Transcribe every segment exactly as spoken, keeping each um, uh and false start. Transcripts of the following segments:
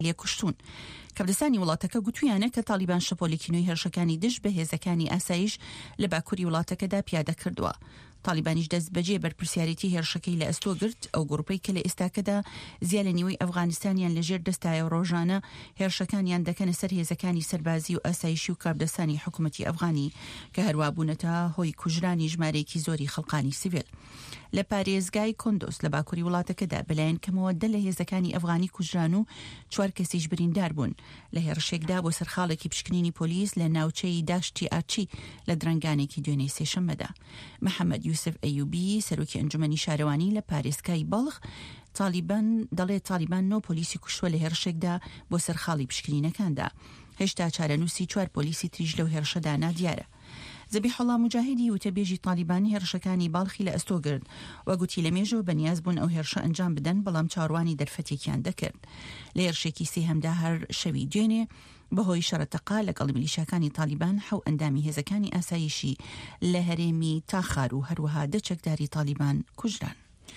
لێکوشتون. کەبدەسانی وڵاتەکە گوتویانە کە تالیبان شەپۆلێکینەوەی هێرشەکانی دژ بە هێزەکانی ئاسایش لە باکووری وڵاتەکەدا پیادە کردووە. تالیبانیش دەست بەجێ بەرپرسیارەتی هێرشەکەی لە ئەستۆ گرت. ئەو گروپەی کە لە ئێستاکەدا زیاد لە نیوەی ئەفغانستانیان لەژێر دەستایە ڕۆژانە هێرشەکانیان دەکەنە سەر هێزەکانی سەربازی و ئاسایشی و کابدەسانی حکوومەتی ئەفغانی کە هەروە بوونەتە هۆی کوژرانی ژمارەیەکی زۆری خەڵقانی سیڤیل. لە پارێزگای کۆندۆس لە باکووری وڵاتەکەدا بەلایەن کەمەوە دە لە هێزەکانی ئەفغانی کوژران و چوار کەسیش بریندار بوون لە هێرشێکدا بۆ سەرخاڵێکی پشکنینی پۆلیس لە ناوچەی داشتی ئاچی لە درەنگانێکی دوێنەی سێشەممەدا. محەممەد یوسف ئەیوبی سەرۆکی ئەنجومەنی شارەوانی لە پارێزگای بەڵخ تالیبان دەڵێ تالیبان نۆ پۆلیسی کوشتووە لە هێرشێکدا بۆ سەرخاڵی پشکنینەکاندا. هێشتا چارەنووسی چوار پۆلیسی تریش لەو هێرشەدا نادیارە. زەبیحوڵڵا موجاهیدی وتەبێژی تالیبانی هێرشەکانی باڵخی لە ئەستۆ گرت و گوتی لە مێژەوە بەنیاز بوون ئەو هێرشە ئەنجام بدەن بەڵام چاڕوانی دەرفەتێکیان دەکرد. لە هێرشێکی سێهەمدا هەر شەوی دوێنێ بەهۆی شەڕەتەقا لەگەڵ میلیشیاکانی تالیبان حەو ئەندامی هێزەکانی ئاسایشی لە هەرێمی تاخار و هەروەها دە چەکداری تالیبان کوژران.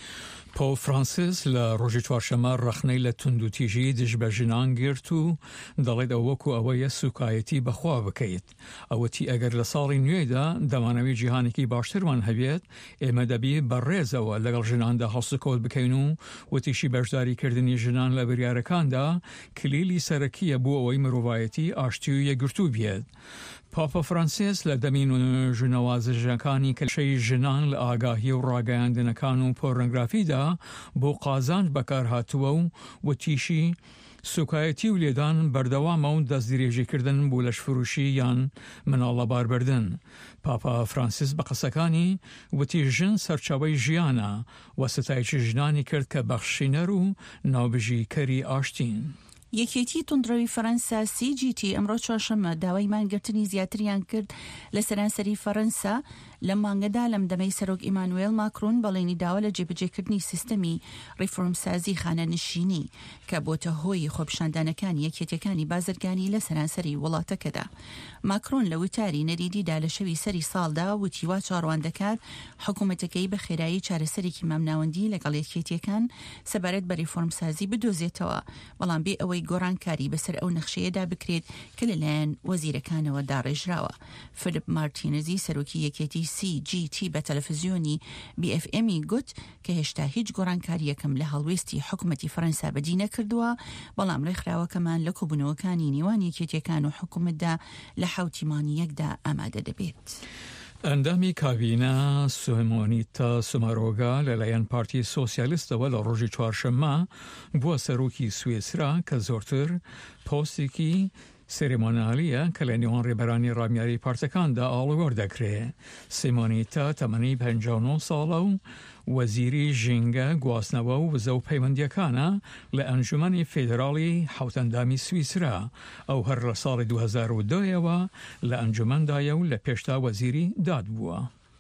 پۆ فرانسیس لە ڕۆژی چوارشەمە ڕەخنەی لە توندوتیژی دژ بە ژنان گرت و دەڵێت ئەو وەکو ئەوەیە سوکایەتی بەخوا بکەیت. ئەوەتی ئەگەر لە ساڵی نوێدا دەمانەوەی جیهانێکی باشترمان هەبێت ئێمە دەبی بەڕێزەوە لەگەڵ ژناندا هەڵسوکەوت بکەین و وتیشی بەشداریکردنی ژنان لە بریارەکاندا کلیلی سەرەکیە بۆ ئەوەی مرۆڤایەتی ئاشتی و یەکگرتوو بێت. پاپا فرانسیس لە دەمین و ژنەوازژەکانی کەشەی ژنان لە ئاگاهی و ڕاگەیاندنەکان و پۆرنۆگرافیدا بۆ قازانج بەکار هاتووە و وتیشی سوکایەتی و لێدان بەردەوامە و دەستدرێژیکردن بۆ لەشفروشی یان مناڵە باربردن. پاپا فرانسیس بە قسەکانی وتی ژن سەرچاوەی ژیانە و ستایشی ژنانی کرد کە بەخشینەر و ناوبژیکەری ئاشتین. یەکێتی تونندڕەوی فەرەنسا سی جی تی ئەمڕۆ چوارشەممە داوای مانگرتنی زیاتریان کرد لە سەرانسەری فەرەنسا لە مانگەدا لەم دەمەی سەرۆک ئیمانوێل ماکرۆن بەڵێنی داوا لە جێبەجێکردنی سیستەمی ڕیفۆرمسازی خانەنشینی کە بۆتە هۆی خۆپشاندانەکانی یەکێتیەکانی بازرگانی لە سەرانسەری وڵاتەکەدا. ماکرۆن لە وتاری نەریدیدا لە شەوی سەری ساڵدا وتی وا چاڕوان دەکات حکوومەتەکەی بە خێرایی چارەسەرێکی مامناوەندی لەگەڵ یەکێتیەکان سەبارەت بە ریفۆرمسازی بدۆزێتەوە بەڵام بێ ئەوەی گۆڕانکاری بەسەر ئەو نەخشەیەدا بکرێت کە لەلایەن وەزیرەکانەوە داڕێژراوە. فلیپ مارتینزی سەرۆکی یەکێتی سی جی تی بە تەلەڤیزیۆنی بی ئەف ئەمی گوت کە هێشتا هیچ گۆڕانکاری یەکەم لە هەڵوێستی حکوومەتی فەرەنسا بەدی نەکردووە بەڵام ڕێکخراوەکەمان لە کۆبوونەوەکانی نێوان یەکێتیەکان و حکوومەتدا لە حوتیمانی یەکدا ئامادە دەبێت. ئەندامی کابینە سۆمۆنیتا سومارۆگا لەلایەن پارتی سۆسیالیستەوە لە ڕۆژی چوارشەممە بووە سەرۆکی سوێسرا کە زۆرتر پۆستێکی سێرێمۆنالیە کە لە نێوان ڕێبەرانی ڕامیاری پارتەکاندا ئاڵوگۆڕ دەکرێت. سیمۆنیتا تەمەنی پەنجا و نۆ ساڵە و وەزیری ژینگە گواستنەوە و وزە و پەیوەندیەکانە لە ئەنجومەنی فێدراڵی حوتەندامی سویسرا. ئەو هەر لە ساڵی دوو هەزار و دویەوە لە ئەنجومەندایە و لە پێشتا وەزیری داد بووە.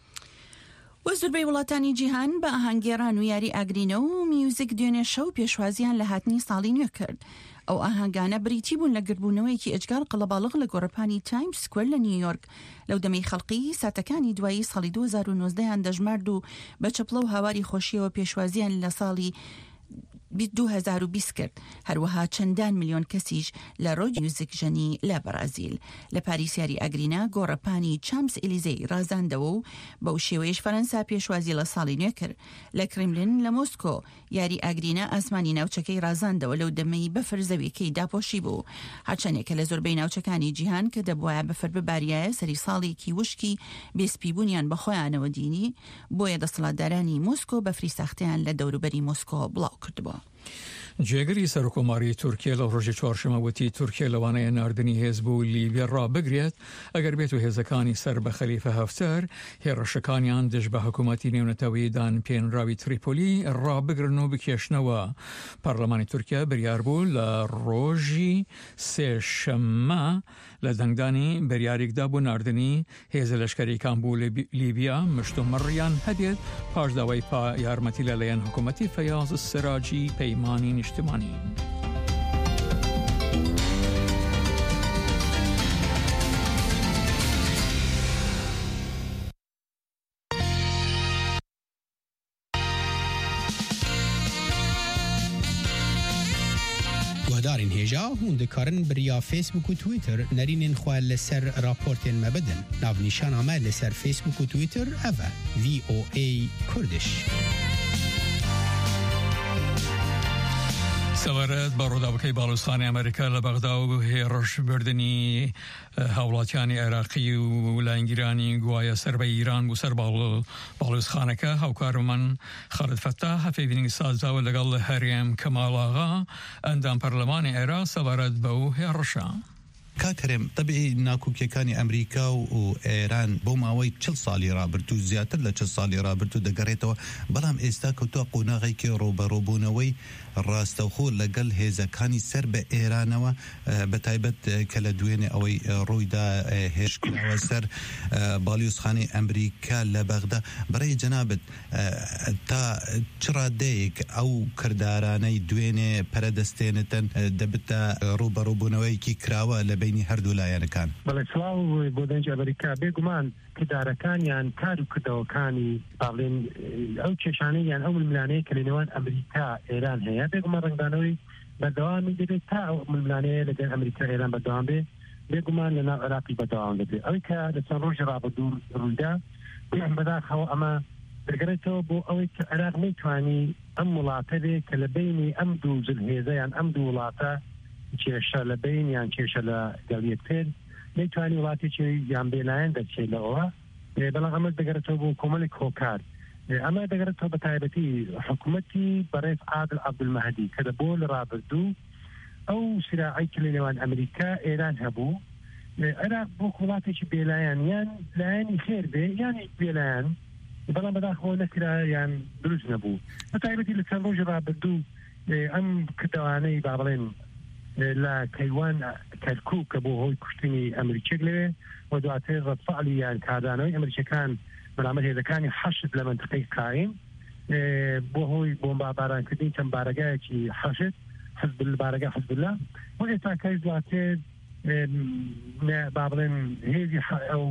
وەزوربەی وڵاتانی جیهان بە ئاهەنگێڕان و یاری ئاگرینە و میوزیک دوێنێ شەو پێشوازیان لە هاتنی ساڵی نوێ کرد. ئەو ئاهەنگانە بریتی بوون لە گربوونەوەیەکی ئەجگار قەڵەباڵغ لە گۆڕەپانی تایمز سکوێر لە نیویۆرک لەو دەمەی خەڵقی ساتەکانی دوایی ساڵی دوو هەزار و نۆزدەیان دەژمارد و بە چەپڵە و هاواری خۆشیەوە پێشوازیان لە ساڵی دوو هەزار و بیست کرد. هەروەها چەندان میلیۆن کەسیش لە ڕۆژی میوزیک ژەنی لە بەرازیل. لە پاریسیاری ئاگرینە گۆڕەپانی چامس ئێلیزەی ڕازاندەوە و بەو شێوەیەش فەرەنسا پێشوازی لە ساڵی نوێ کرد. لە کرملین لە مۆسکۆ یاری ئاگرینە ئاسمانی ناوچەکەی ڕازاندەوە لەو دەمەی بەفر زەویەکەی داپۆشی بوو. هەرچەندێکە لە زۆربەی ناوچەکانی جیهان کە دەبوایە بەفر بباریایە سەری ساڵێکی وشکی بێسپیبوونیان بەخۆیانەوە دینی بۆیە دەسەڵاتدارانی مۆسکۆ بەفری ساختیان لە دەوروبەری مۆسکۆ بڵاو کردبووە. جێگەری سەرۆکۆماری تورکیا لە ڕۆژی چوارشەمە وتی تورکیا لەوانەیە ناردنی حێزب و لیبیا ڕابگرێت ئەگەر بێت و هێزەکانی سەر بە خەلیفە هەفتەر هێرشەکانیان دژ بە حکوومەتی نێونەتەوەی دانپێنراوی تریپۆلی ڕابگرن و بکێشنەوە. پەرلەمانی تورکیا بریار بوو لە ڕۆژی سێشەممە لە دەنگدانی بەریارێکدا بۆ ناردنی هێزە لەشکەریەکان بوو لە لیبیا مشتومڕیان هەبێت پاش داوای پا یارمەتی لەلایەن حکوومەتی فەیاض سراجی پەیمانی نیشتمانی. هەژارین هێژا هون دەکارن بریا فیسبوک و تویتر نەرینên xwe li ser raportên me bidin. Navnîşana me li ser Facebook û Twitter ev e V O A Kurdish. سەوارەت بە ڕووداوەکەی باڵوستانی ئەمریکا لە بەغدا و هێڕەشبردنی هاوڵاتیانی عێراقی و لایەنگیرانی گوایە سەر بە ئیران بوو سەر باڵوستخانەکە هاوکارمان خالد فەتاح هەفێبینی سازداوە لەگەڵ هەرێم کەماڵاغا ئەندام پەرلەمانی عێراق سەوارەت بە و هێڕەشە. کاکەرێم طبعی ناکۆکیەکانی ئەمریکا و ئێران بۆ ماوەی چل ساڵی رابرتو زیاتر لە چل ساڵی رابرتو دەگەڕێتەوە بەڵام ئێستا کەوتووە قۆناغێکی ڕۆبەڕۆبوونەوەی ڕاستەوخۆ لەگەڵ هێزەکانی سەر بە ئێرانەوە بە تایبەت کە لە دوێنێ ئەوەی ڕوویدا هێشکراوە سەر باڵیۆزخانەی ئەمریکا لە بەغدا. بەڕێی جەنابەت تا چ ڕادەیەک ئەو کردارانەی دوێنێ پەرەدەستێنێتن دەبتە ڕووبەڕۆبوونەوەیکی کراوە لە بینی هەردوو لایەنەکان؟ بەڵێ سڵاو بۆ دەنج ئەمریکا بێگومان کردارەکانیان کار و کردەوەکانی باڵێن ئەو کێشانەیان ئەو ململانەیە کە لە نێوان ئەمریکا ئێران هەیە بێگومان ڕنگدانەوەی بەردەوامی دەبێت تا ئەو ململانەیە لەگەڵ ئەمریکا ئێران بەردەوام بێ بێگومان لە ناو عێراقی بەردەوام دەبێت. ئەوەی کە لە چەند ڕۆژی ڕابردوو ڕوویدا بەداخەوە ئەمە دەگەڕێتەوە بۆ ئەوەی کە عێراق نەیتوانی ئەم وڵاتە بێ کە لە بینی ئەم دوو جلهێزەیان ئەم دوو وڵاتە کێشە لە بین یان کێشە لە گەڵیەت پێر نەیتوانی وڵاتێکی یان بێلایەن دەچێت لەوە. بەڵام ئەمە دەگەڕێتەوە بۆ کۆمەڵێک هۆکار. ئەمە دەگەڕێتەوە بە تایبەتی حکوومەتی بەڕێز عادل عەبدولمەهدی کە بۆ لە ڕابردوو ئەو سراعی کە لە نێوان ئەمریکا ئێران هەبوو عێراق بۆ وڵاتێکی بێلایەن یان لایەنی خێر بێ یانی بێلایەن بەڵام بەداخەوە نەکرا یان دروست نەبوو. بە تایبەتی لە چەند ڕۆژی ڕابردوو ئەم کردەوانەی با بڵێن لە کەیوان کەرکووک کە بۆ هۆی کوشتنی ئەمریکێک لەوێ و دواتر ڕەتفعلی یان کاردانەوەی ئەمریکەکان بەرامبەر هێزەکانی حەشد لە منتقەی قایم بۆ هۆی بۆمبارانکردنی چەند بارەگایەکی حەشد حزب بارەگای حزب الله و ئێستاکەی دواتر با بڵێن هێزی ئەو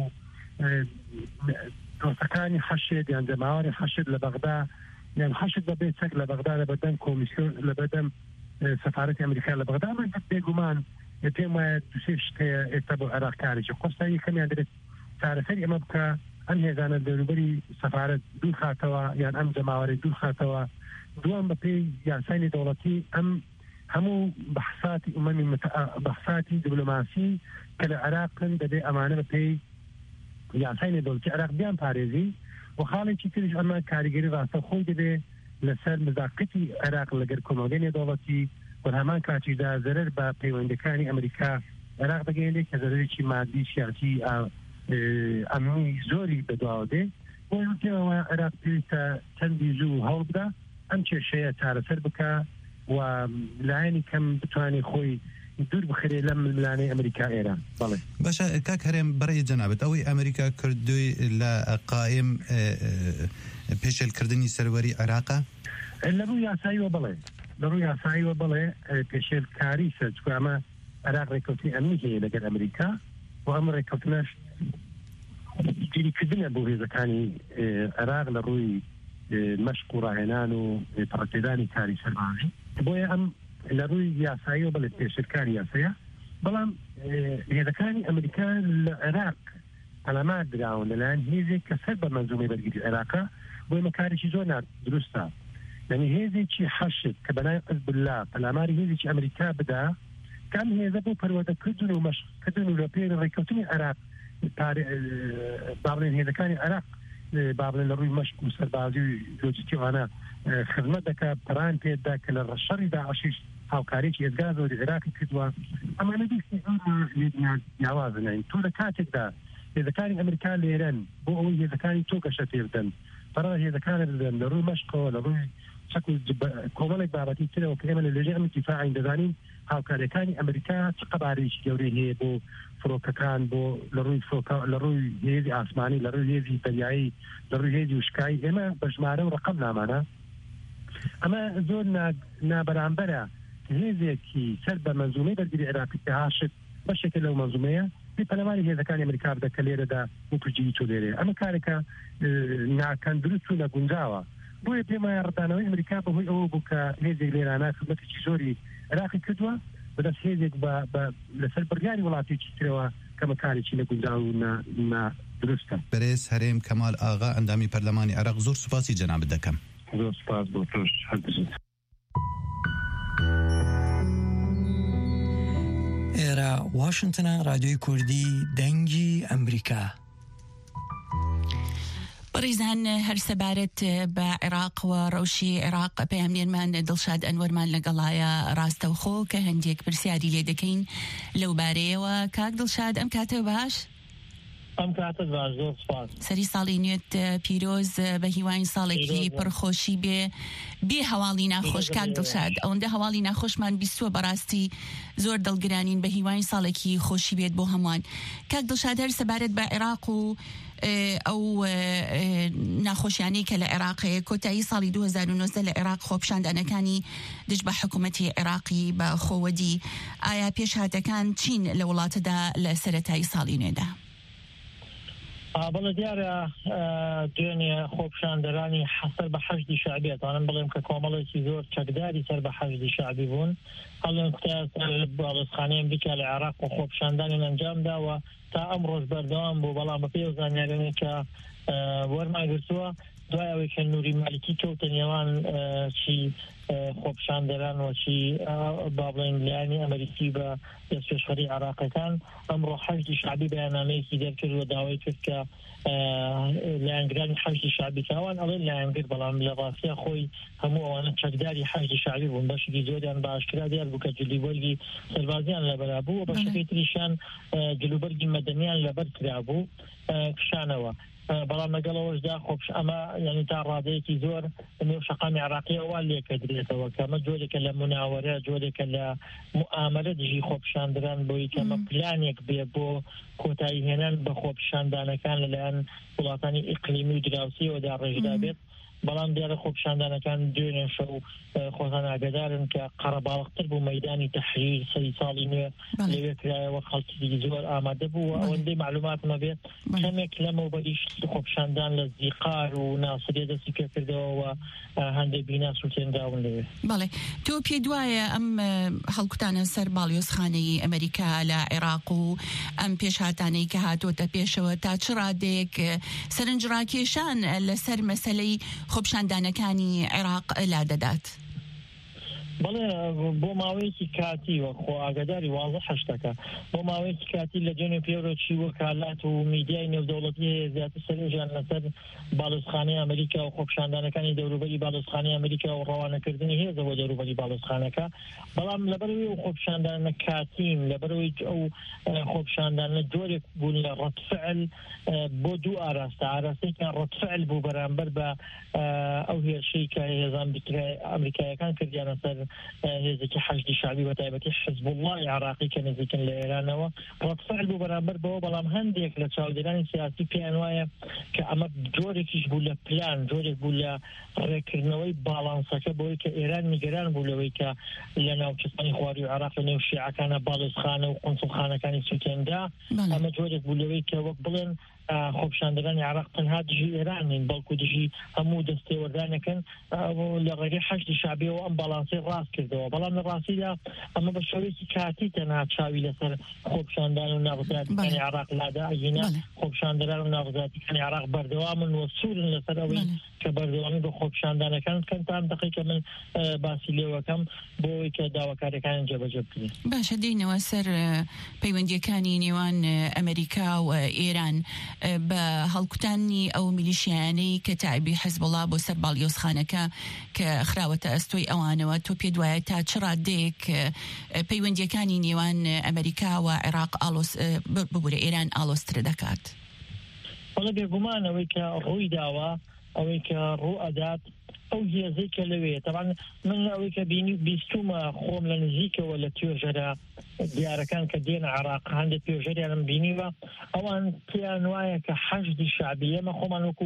دۆستەکانی حەشد یان جەماوەری حەشد لە بەغدا یان حەشد بەبێ چەک لە بەغدا لە بەردەم کۆمیسیۆن لە بەردەم سەفارەتی ئەمریکا لە بەغدا من بێگومان پێم وایە دوسێ شتەیە ئێستا بۆ عێراق کارێکی قۆستا یەکەمیان دەبێت چارەسەری ئەمە بکە ئەم هێزانە دەوروبەری سەفارەت دوور خاتەوە یان ئەم جەماوەری دوور خاتەوە. دووەم بە پێی یاسانی دەوڵەتی ئەم هەموو بەحساتی ئومەمی بەحساتی دیبلۆماسی کە لە عێراقن دەبێ ئەمانە بە پێی یاسانی دەوڵەتی عێراق بیان پارێزی و خاڵێکی تریش ئەمە کاریگەری ڕاستەوخۆی دەبێ لەسەر مزاقەتی عێراق لەگەر کۆمەڵگەی دەوڵەتی و هەمان کاتیدا زەرەر بە پەیوەندەکانی ئەمریکا عێراق دەگەێنێت کە زەرەرێکی مادی سیاسی ئەمنی زۆری بەدواوە دێ بۆی پێوە عێراق پێویستە چەندی زوو هەوڵ بدە ئەم کێشەیە چارەسەر بکە و لایەنی کەم بتوانێت خۆی دوور بخرێ لەم ململانەی ئەمریکا ئێران. بەڵێ باشە کاک هەرێم بەڕێی جەنابەت ئەوەی ئەمریکا کردووی لە قایم پێشێلکردنی سەروەری عێراقا لە ڕووی یاساییوە بڵێ لە ڕووی یاساییوە بڵێ پێشێلکاری سەرچکو ئەمە عێراق ڕێکەوتنی ئەمنی هەیە لەگەر ئەمریکا و ئەم ڕێکەوتنەش گیریکردنە بۆ هێزەکانی عێراق لە ڕووی مەشق و ڕاهێنان و پڕەکێدانی کاری سەربازی بۆیە ئەم لە ڕووی یاساییەوە بڵێ پێشێلکاری یاساییە. بەڵام هێزەکانی ئەمریکا لە عێراق ئەلەمات دراون لەلایەن هێزێک کە سەر بە مەنزومەی بەرگری عێراقا بۆی مەکارێکی زۆر دروستە. یعنی هێزێکی حەشد کە بەنای حزب الله پەلاماری هێزێکی ئەمریکا بدا کام هێزە بۆ پەروەردەکردن و مەشقکردن و لە پێ ڕێکەوتنی عێراق با بڵێن هێزەکانی عێراق با بڵێن لە ڕووی مەشق و سەربازی و لۆجستیکانە خزمەت دەکات پەران پێدا کە لە ڕەشەڕی داعشیش هاوکارێکی ئێزگا زۆری عێراقی کردووە. ئەمانە دیستی یاوازنین تۆ لە کاتێکدا هێزەکانی ئەمریکا لێرەن بۆ ئەوەی هێزەکانی تۆ گەشە پێ بدەن بەڕای هێزەکانە بدەن لە ڕووی مەشقەوە لە ڕووی چەک و کۆمەڵێک بابەتی ترەوە کە ئێمە لە لێژێ ئەم دیفاعین دەزانین هاوکاریەکانی ئەمریکا چ قەبارەیەکی گەورەی هەیە بۆ فرۆکەکان بۆ لە ڕووی لە ڕووی هێزی ئاسمانی لە ڕووی هێزی دەریایی لە ڕووی هێزی وشکایی ئێمە بە ژمارە و ڕقم نامانە. ئەمە زۆر نابەرامبەرە هێزێکی سەر بە مەنزومەی بەرگری عێراقی کە هاشت بەشێکە لەو مەنزومەیە پێی پەلەماری هێزەکانی ئەمریکا بدە کە لێرەدا وەکوجیی تۆ لێرێ ئەمە کارێکە ناکەن دروست و نەگونجاوە. بۆیە پێم وایە ڕدانەوەی ئەمریکا بەهۆی ئەوە بوو کە هێزێک لێرانە خزمەتێکی زۆری عێراقی کردووە بەدەست هێزێک لەسەر بڕیاری وڵاتێکی ترەوە کەمەکارێکی لە گونجاو و دروستە. بەرێز هەرێم کەمال ئاغا ئەندامی پەرلەمانی عێراق، زۆر سوپاسی جەنابەت دەکەم. زۆر سوپاس بۆ تۆش هەردووت. ئێرە واشنگتنە، رادیۆی کوردی دەنگی ئەمریکا. بەڕێزان هەر سەبارەت بە عێراق و ڕەوشی عێراق پەیامنێرمان دڵشاد ئەنوەرمان لەگەڵایە ڕاستەوخۆ کە هەندێک پرسیاری لێ دەکەین لەو بارەیەوە. کاک دڵشاد ئەم کاتە باش؟ ئەم کاتە باش، زۆر سپاس. سەری ساڵی نوێت پیرۆز بە هیوای ساڵێکی پڕخۆشی بێ بێ هەواڵی ناخۆش. کاک دڵشاد ئەوەندە هەواڵی ناخۆشمان بیستووە بەڕاستی زۆر دڵگرانین، بە هیوای ساڵێکی خۆشی بێت بۆ هەمووان. کاک دڵشاد هەر سەبارەت بە عێراق و ئەو ناخۆشیانەی کە لە عێراقەیە کۆتایی ساڵی دوو هەزار و نۆزدە لە عێراق خۆپیشاندانەکانی دژ بە حکوومەتی عێراقی بە خۆوەدی، ئایا پێشهاتەکان چین لە وڵاتەدا لە سەرەتایی ساڵی نوێدا؟ بەڵێ دیارە دوێنێ خۆپیشاندەرانی حەسەر بە حەشدی شعبی ئەتوانم بڵێم کە کۆمەڵێکی زۆر چەکداری سەر بە حەشدی شعبی بوون. هەڵێن کوتای باڵۆزخانەی ئەمریکا لە عێراق و خۆپیشاندانیان ئەنجام داوە تا ئەم ڕۆژ بەردەوام بوو، بەڵام بە پێی زانیاریانەی کە وەرماگرتووە دوای ئەوەی کە نووری مالیکی کەوتە نێوان چی خۆپیشاندەران وەچی با بڵێن لایەنی ئەمریکی بە دەستپێشخەری عێراقیەکان، ئەمڕۆ حەشدی شعبی بەیاننامەیەکی دەرکرد و داوای کرد کە لایەنگرانی حەشدی شعبی کاوان ئەڵێن لایەنگر، بەڵام لە ڕاستیە خۆی هەموو ئەوانە چەکداری حەشدی شعبی بوون. بەشێکی زۆریان بە ئاشکرا دیار بوو کە جلوبەرگی سەربازیان لەبەرا بوو و بەشێکی تریشیان جلوبەرگی مەدەنیان لەبەر کرا بوو کشانەوە. بەڵام لەگەڵەوەشدا خۆپش ئەمە یعنی تا ڕادەیەکی زۆر نێو شەقامی عێراقیەوە لێکە درێتەوە کە ئەمە جۆرێکە لە مناوەرە، جۆرێکە لە مؤامرە دژی خۆپیشاندران بۆی کە ئەمە پلانێک بێ بۆ کۆتایی هێنان بە خۆپیشاندانەکان لەلایەن وڵاتانی ئیقلیمی و دراوسیەوەدا ڕێژدا بێت. بەڵام دیارە خۆپیشاندانەکان دوێنێ شەو خۆتان ئاگادارن کە قەرەباڵغتر بوو مەیدانی تەحریر سەری ساڵی نوێ لەوێ کرایەوە، خەڵکی زۆر ئامادە بوو. ئەوەندەی معلوماتمە بێت کەمێک لەمەوبەریش خۆپیشاندان لە زیقار و ناسرێ دەستی پێ کردەوە هەندێک بیناس و تێنداون لەوێ. بەڵێ تۆ پێ دوایە ئەم هەڵکوتانە سەر باڵیۆزخانەی ئەمریکا لە عێراق و ئەم پێشهاتانەی کە هاتوۆتە پێشەوە تا چ ڕادێک سەرنجڕاکێشان لەسەر مەسەلەی خۆپیشاندانەکانی عێراق لا دەدات؟ بەڵێ بۆ ماوەیەکی کاتی وە خۆ ئاگاداری واضح حشتەکە بۆ ماوەیەکی کاتی لە جێنێ پێوەچی وەکالات و میدیای نێودەوڵەتی زیاتر سەرێژیان لەسەر باڵۆزخانەی ئەمریکا و خۆپیشاندانەکانی دەوروبەری باڵۆزخانەی ئەمریکا و ڕەوانەکردنی هێزەوە دەوروبەری باڵۆزخانەکە. بەڵام لەبەرەوەی ئەو خۆپیشاندانە کاتین، لەبەرەوەی ئەو خۆپیشاندانە جۆرێک بوون لە ڕەتفعل بۆ دوو ئاراستە، ئاراستێکیان ڕەتفعل بوو بەرامبەر بە ئەو هێرشەی کە هێزان ئەمریکایەکان کردیانە سەر هێزێکی حەشدی شعبی بە تایبەتی حزب الله عراقی کە نزیکن لە ئێرانەوە ڕەتفعل بوو بەرامبەر بەوە. بەڵام هەندێک لە چاودێرانی سیاسی پێیان وایە کە ئەمە جۆرێکیش بوو لە پلان، جۆرێک بوو لە ڕێکردنەوەی باڵانسەکە بۆی کە ئێران نیگەران بوو لەوەی کە لە ناوچەستانی خواردی و عێراق لە نێو شیعەکانە باڵۆزخانە و قونسڵخانەکانی سووتێندا. ئەمە جۆرێک بوو لەوەی کە وەک بڵێن خۆپیشاندەرانی عێراق تەنها دژی ئێرانین، بەڵکو دژی هەموو دەستێوەردانەکەن لە ڕێگەی حەشدی شعبیەوە ئەم باڵانسەی ڕاست کردەوە. بەڵام لە ڕاستیدا ئەمە بە شێوەیەکی کاتی تەنها چاوی لەسەر خۆپیشاندان و ناڕزاتیەکانی عێراق لادا ئەژینە. خۆپیشاندەران و ناڕزاتیەکانی عێراق بەردەوامن و سوورن لەسەر ئەوەی کە بەردەوامی بە خۆپیشاندانەکان بکەن تا ئەم دەقەی کە من باسی لێوەکەم بۆی کە داواکاریەکان جێبەجێ بکرێن. باشە دێینەوە سەر پەیوەندیەکانی نێوان ئەمریکا و ئێران بە هەڵکوتانی ئەو میلیشیانەی کە تایبی حزب الله بۆ سەر باڵیۆزخانەکە کە خراوەتە ئەستۆی ئەوانەوە، تۆ پێ دوایە تا چ ڕادێک پەیوەندیەکانی نێوان ئەمریکا و عێراق ببوورە ئێران ئالۆسترە دەکات؟ وەڵە بێگومان ئەوەی کە ڕووی داوە، ئەوەی کە ڕوو ئەدات ئەو هێزەی کە لەوێ تەبان من ئەوەی کە بینی بیستومە خۆم لە نزیکەوە لە توێژەرە دیارەکان کە دێنە عێراق هەندێک توێژەریانم بینیوە ئەوان پێیان وایە کە حەشدی شعبی ئێمە خۆمان وەکو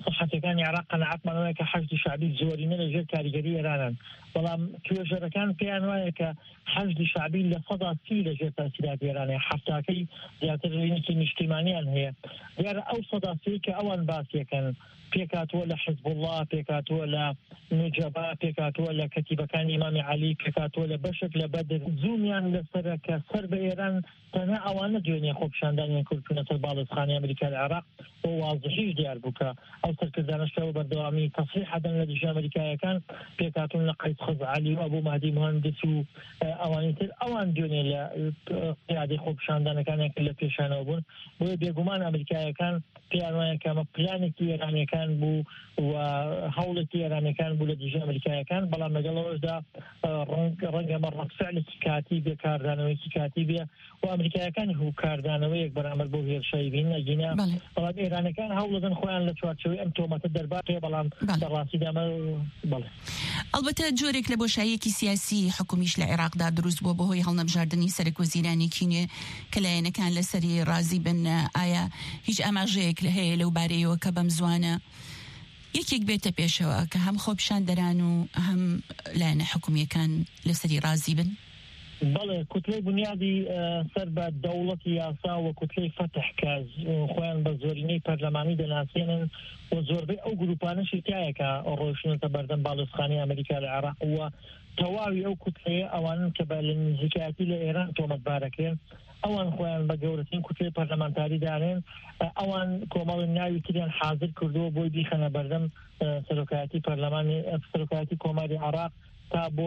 صحتەکانی عراق قەناعەتمانەوەیە کە حەشدی شعبی زۆرینە لەژێر کاریگەری ئێرانن بەڵام توێژەرەکان پێیان وایە کە حەشدی شعبی لە سەدا سی لەژێر تاسیراتی ئێرانەیە حەفتاکەی زیاتر ڕێنێکی نیشتیمانیان هەیە دیارە ئەو سەدا سی کە ئەوان باسیەکەن پێکاتوە لە حزب الله پێکاتوە لە نوجەبا پێکاتوە لە کەتیبەکانی ئیمامی عەلی پێکاتوە لە بەشێک لە بەدر زوومیان لەسەرە کە سەر بە ئێران تەنها ئەوانە دوێنێ خۆپیشاندانیان کورتونەتە باڵێزخانەی ئەمریکا لە عێراق بۆ وازحیش دیار بووکە ئەو سەرکردانەشەوە بەردەوامی تەصریح حەدەن لە دژی ئەمریکایەکان پێکاتون لە قەیس خەز عەلی و ئەبوو مەهدی مهندس و ئەوانی تر ئەوان دوێنێ لە قیادەی خۆپیشاندانەکانیان کە لە پێشانەوە بوون بۆیە بێگومان ئەمریکایەکان پێیان وایە کە ئەمە پلانێکی ئێرانیەکان بوو و هەوڵێکی ئێرانیەکان بوو لە دژی ئەمریکایەکان بەڵام لەگەڵەوەشدا ڕەنگە ئەمە ڕەفعلێکی کاتی بێ کاردانەوەیکی کاتی بێ و ئەمریکایەکانی هو کاردانەوەیەک بەرامبەر بۆ هێرشایی بین نەگینە بەڵام ئێرانەکان هەوڵدەن خۆیان لە چوارچەوەی ئەم تۆمەتە دەربات پێ بەڵام بەڕاستیدا ئەمە بەڵێ ئەلبەتە جۆرێک لە بۆشاییەکی سیاسی حکومیش لە عێراقدا دروست بووە بەهۆی هەڵنەبژاردننی سەرکوەزیرانی کینێ کە لایەنەکان لەسەری ڕازی بن ئایا هیچ ئاماژەیەک لە هەیە لەو بارەیەوە کە بەم زوانە یەکێک بێتە پێشەوە کە هەم خۆپیشاندەران و هەم لایەنە حکومیەکان لەسەری ڕازی بن؟ بەڵێ کوتلەی بنیادی سەر بە دەوڵەتی یاسا و کوتلەی فتح کە خۆیان بە زۆرینەی پەرلەمانی دەناسێنن و زۆربەی ئەو گروپانەشی تایەکە ڕۆیشتنەتە بەردەم باڵێزخانەی ئەمریکا لە عێراق وە تەواوی ئەو کوتلەیە ئەوانن کە بە لە نزیکایەتی لە ئێران تۆمەتبارەکرێن ئەوان خۆیان بە گەورەترین کوتلەی پەرلەمانتاری دارێن ئەوان کۆمەڵی ناوی تریان حاضر کردووە بۆی بیخەنە بەردەم سەرۆکایەتی پەرلەمانی سەرۆکایەتی کۆماری عێراق تا بۆ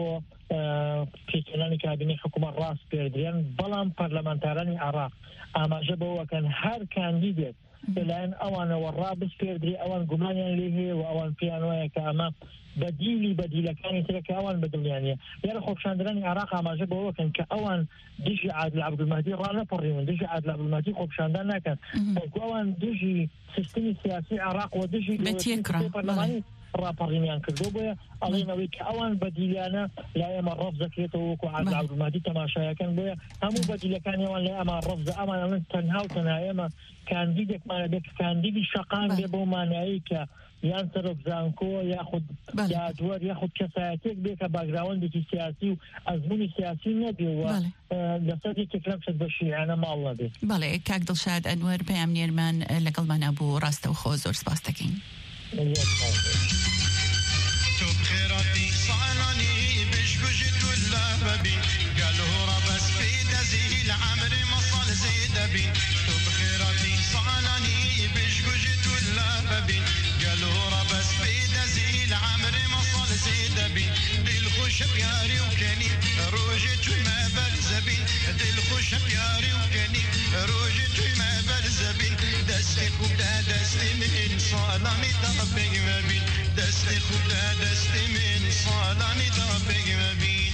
پێکهێنانی کابینەی حکوومەت ڕاست پێدرێن بەڵام پەرلەمانتارانی عێراق ئاماژە بەوەکەن هەر کاندیدێت لەلایەن ئەوانەوە ڕابست پێدرێ ئەوان گومانیان لێ هەیە و ئەوان پێیان وایە کە ئەمە بەدیلی بەدیلەکانی ترەکە ئەوان بەدڵیانە یارە خۆپیشاندەرانی عێراق ئاماژە بەوەکەن کە ئەوان دژی عادل عەبدولمەهدی ڕانەپەڕێن دژی عادل عەبدولمەهدی خۆپیشاندان ناکەن بەڵکو ئەوان دژی سیستمی سیاسی عێراق و دژی پەرلەمانی ڕاپەڕینیان کردو بۆیە ئەڵێنەوەی کە ئەوان بەدیلانە لای ئەمە ڕەف دەکرێتەوە وەکو عادل عەبدولمەهدی تەماشایەکەن بۆیە هەموو بەدیلەکانی ئەوان لای ئەمە ڕەفزە ئەمان ئەڵێن تەنها و تەنها ئێمە کاندیدێکمانە بێت کاندیدی شەقام بێ بۆ مانایی کە یان سەرۆک زانکۆ یاخود یادوەر یاخود کەسایەتێک بێ کە باگراوەندێکی سیاسی و ئەزموونی سیاسی نەبێەوە لەسەر یەکێک لەم شت بە شیعانە ماڵ نەبێت. بەڵێ کاک دڵشاد ئەنوەر پەیامنێرمان لەگەڵمانە بوو ڕاستەوخۆ زۆر سپاس دەکەین. تو بخيراتي صالاني بشكوجت ولا ببين قالوا ربس في دزيل عمري ما صال زيد بين تو بخيراتي صالاني بشكوجت ولا ببين قالوا ربس في دزيل عمري ما صال زيد بين دي الخوش بياري وكني روجت ما برزبين دي الخوش بياري وكني روجت ما برزبين دستي خدا دستي من صالاني طبي ما بين دستي خدا دستي من صالاني طبي ما بين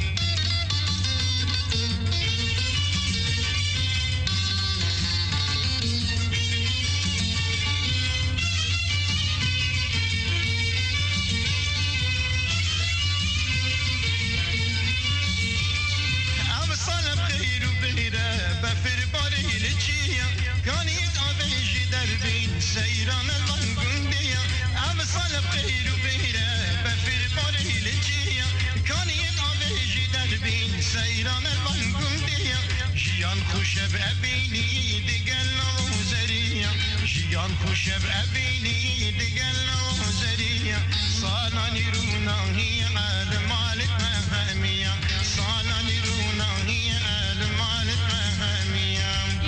سيران الغنقندية عم صلب غير وبيرة بفر باري لجية كان يطابيجي دربين سيران الغنقندية جيان خوشب أبيني دقل وزرية جيان خوشب أبيني دقل وزرية صالاني رونا هي عالم مالك مهمية صالاني رونا هي عالم مالك مهمية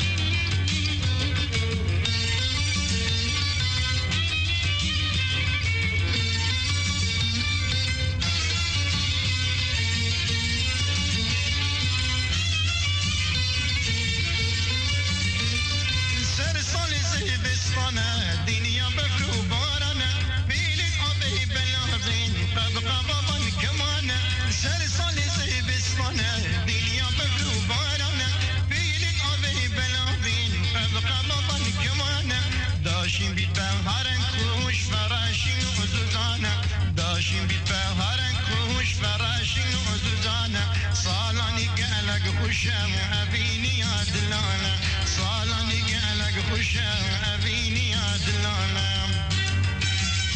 دنيا بفرو بارانا بيلك أبي بلازين تبقى بابا كمانا سر صالي زي بسطانا دنيا بفرو بارانا بيلك أبي بلازين تبقى بابا كمانا داشين بيتبهارن خوش فراشين وزوزانا داشين بيتبهارن خوش فراشين وزوزانا صالاني قالك خوشم أبيني يا دلانا صالاني قالك خوشم أبيني يا دلانا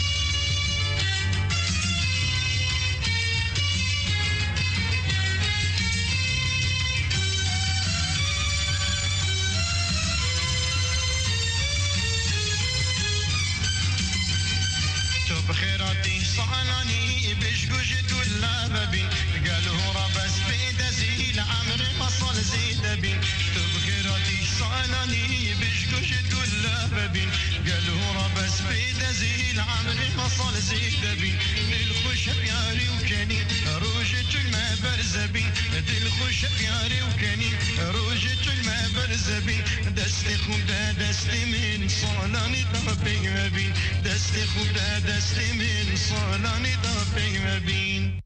صالاني بشجوجت ولا ببين قالوا ربس بيدزي العمر مصل زيد بين تبخيراتي صالاني بشجوجت ولا ببين قالوا ربس بيدزي العمر مصل زيد بين الخش بياري وكاني روجت الماء برزبين الخش بياري وكاني روجت الماء برزبين دستي خدا دستي من صالاني طبي ما بين دستي خدا دستي من صالاني طبي ما بين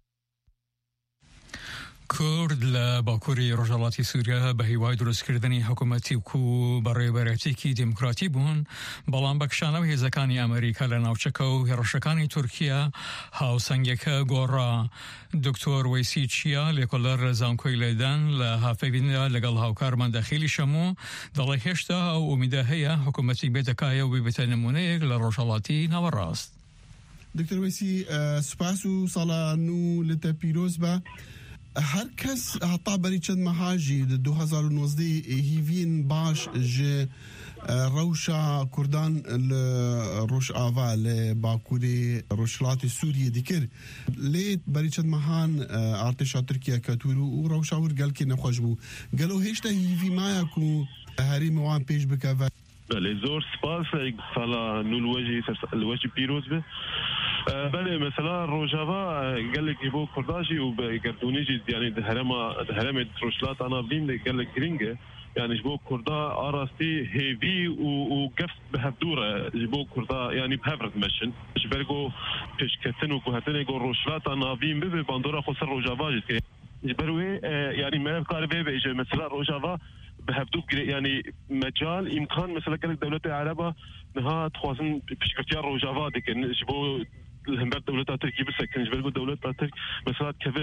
کورد لە باکووری ڕۆژهەڵاتی سووریا بە هیوای دروستکردنی حکوومەتی و بەڕێوەبەرێتێکی دیموکراتی بوون، بەڵام بەکشانەوە هێزەکانی ئەمریکا لە ناوچەکە و هێڕەشەکانی تورکیا هاوسەنگەکە گۆڕا. دکتۆر وەیسی چیا لێکۆڵەر زانکۆی لێدان لە هافەبیندا لەگەڵ هاوکارمان دەخیلی شەموو دەڵێ هێشتا ئەو ئومیدە هەیە حکوومەتی بێتەکایە و بێتە نمونەیەک لە ڕۆژهەڵاتی ناوەڕاست. دکتۆر وەیسی سوپاس و ساڵە نو لە تە پیرۆز بە هر کس حتی بری چند مهاجی دو هزار و نوزده هیوین باش ج روشا کردان لروش آوا لباکوری روشلات سوریه دیکر لیت بری چند مهان ارتشا ترکیه کتورو و روشا ورگل که نخوش بو گلو هشتا هیوی مایا کو هری موان پیش بکه بله زور سپاس سالا نو الوجه الوجه پیروز به بله مثلا روجاوا قال لك يبو كرداجي وبقردونيجي يعني دهرما دهرما تروشلات انا بلين قال لك جرينجا يعني جبو كردا ارستي هيفي وقف بهدوره جبو كردا يعني بهفرت مشن جبرغو بشكتن وكهتن جو روشلات انا بين بباندورا خسر روجاوا جبروي يعني ما قاربه بيجي مثلا روجاوا بهدوك يعني مجال امكان مثلا قال لك دوله العرب نها تخوازن بشكتيا روجاوا ديك جبو الهمبر دولة تركيا بس كان جبل دولة تركيا مثلا كيف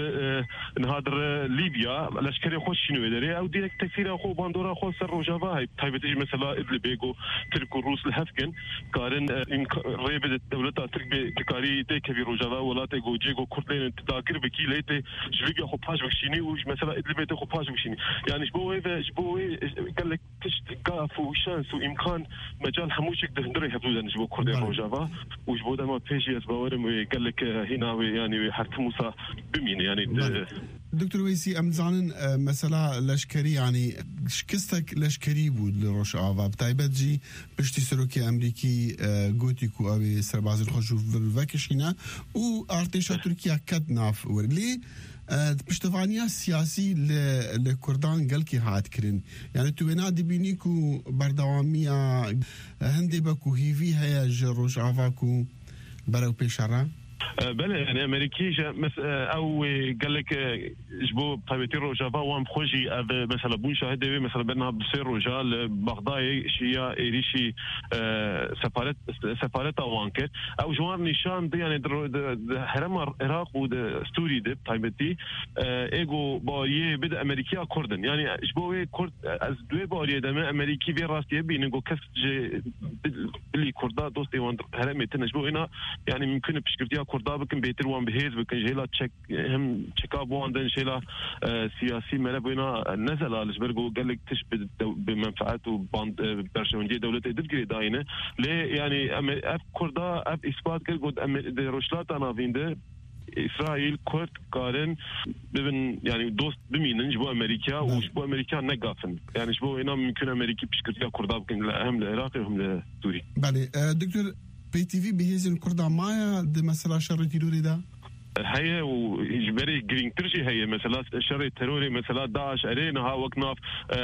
نهادر ليبيا لشكري خوش شنو يدري او ديريك تكثير اخو باندورا خو سر روجافا هاي تايبتي مثلا ادلبيغو ترك الروس الهفكن قارن ريبه دولة تركيا كاري تي كبير روجافا ولا تيغو جيغو كردين تذاكر بكي ليتي جبيغا خو باش بكشيني و مثلا ادلبيتي خو باش بكشيني يعني جبو جبو قال لك تشتكاف وشانس وامكان مجال حموشك دهندري هبدو جبو كردين روجافا وجبو دما بيجي اسبوع قال لك هنا يعني حركة موسى بمين يعني دكتور ويسي ام زانن مثلا لشكري يعني شكستك لشكري بود لروش آوا بتايبت جي بشتي سروكي امريكي غوتيكو اوي سرباز الخشو وكشينا و ارتشا تركيا كد ناف ورلي پشتوانیا سیاسی لکردان گل کی هات کرن یعنی تو بنا دی بینی کو بردوامیا هندی بکو هیوی هيا جروش آوا کو برو بيشارا بله يعني امريكي مس او قال لك جبو طيبتي روجافا وام خوجي مثلا بون شاهد مثلا بنا بصير رجال بغداد شيا ايريشي سفارت سفارت وانكر او جوار نشان يعني حرم العراق وستوري دي طيبتي ايجو بايه بدا امريكا كردن يعني جبو كرد از دو بايه دم امريكي في راستي بينغو كس اللي كردا دوستي وان حرم تنجبو هنا يعني ممكن بشكرتيا كردا بكن بيتر وان بهيز بكن جيلا تشيك هم تشيكاب واندن شيلا سياسي ملف هنا نزل على جبرجو قال لك تش بمنفعته باند برشوندي دولة تدقي داينه ليه يعني اف كردا اف اثبات كل قد روشلات انا فينده إسرائيل كرد قارن ببن يعني دوست بمينن جبو أمريكا وجبو أمريكا نقافن يعني جبو هنا ممكن أمريكي بشكرتيا كردا بكن هم العراق هم السوري. بالي دكتور بي تي في بهيزن كردا مايا دي مثلا شر تيروري دا هي وإجباري جرين ترشي هي مثلا شر التروري مثلا داعش علينا ها وقناف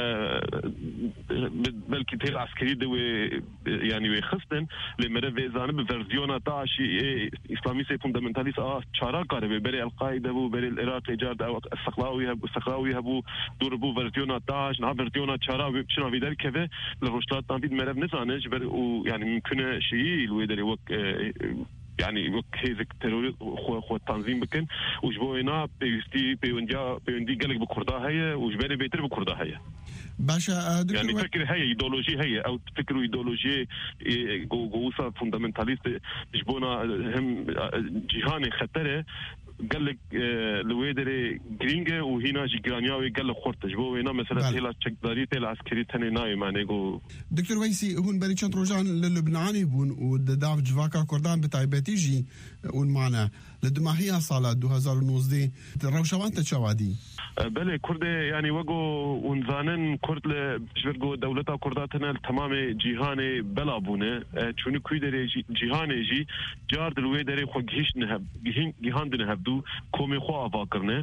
بلكي تير عسكري دو يعني ويخصن لمرة ويزانه بفرزيونا داعش إسلامي سي فوندامنتاليس آه شارع قارب بري القاعدة بو بري العراق إيجاد أو السقلاوي هبو السقلاوي هبو دور بو فرزيونا داعش نها فرزيونا شارع شنو في ذلك كذا للرشلات تنفيذ مرة نزانه جبر ويعني ممكن شيء الويدري وق يعني وقت هيزك تروري خو خو التنظيم بكن وجبو هنا بيستي بيونديا بيوندي قالك بكردا هي وجبالي بيتر بكردا هي باشا يعني فكر هي ايديولوجي هي او تفكروا ايديولوجي جوسا فوندامنتاليست جبونا هم جهاني خطره قال لك الويدري جرينجا وهنا جي جرانياوي قال لك خورتج بو هنا مثلا هلا تشكداري تل عسكري تاني ناي معناه جو دكتور ويسي هون بري چند روجان للبناني بون وداف جواكا كردان بتايبتي جي اون معنا لدماهية صالة دو هزار ونوزدي روشوان تشوادي بله كرد يعني وجو ونزانن كرد لشبرجو دولتها كرداتنا تمام جيهاني بلا بونه چون كوي دري جيهاني جي جار دلوي دري خو گهش نهب جيهان نهبدو كومي خو افاكرنه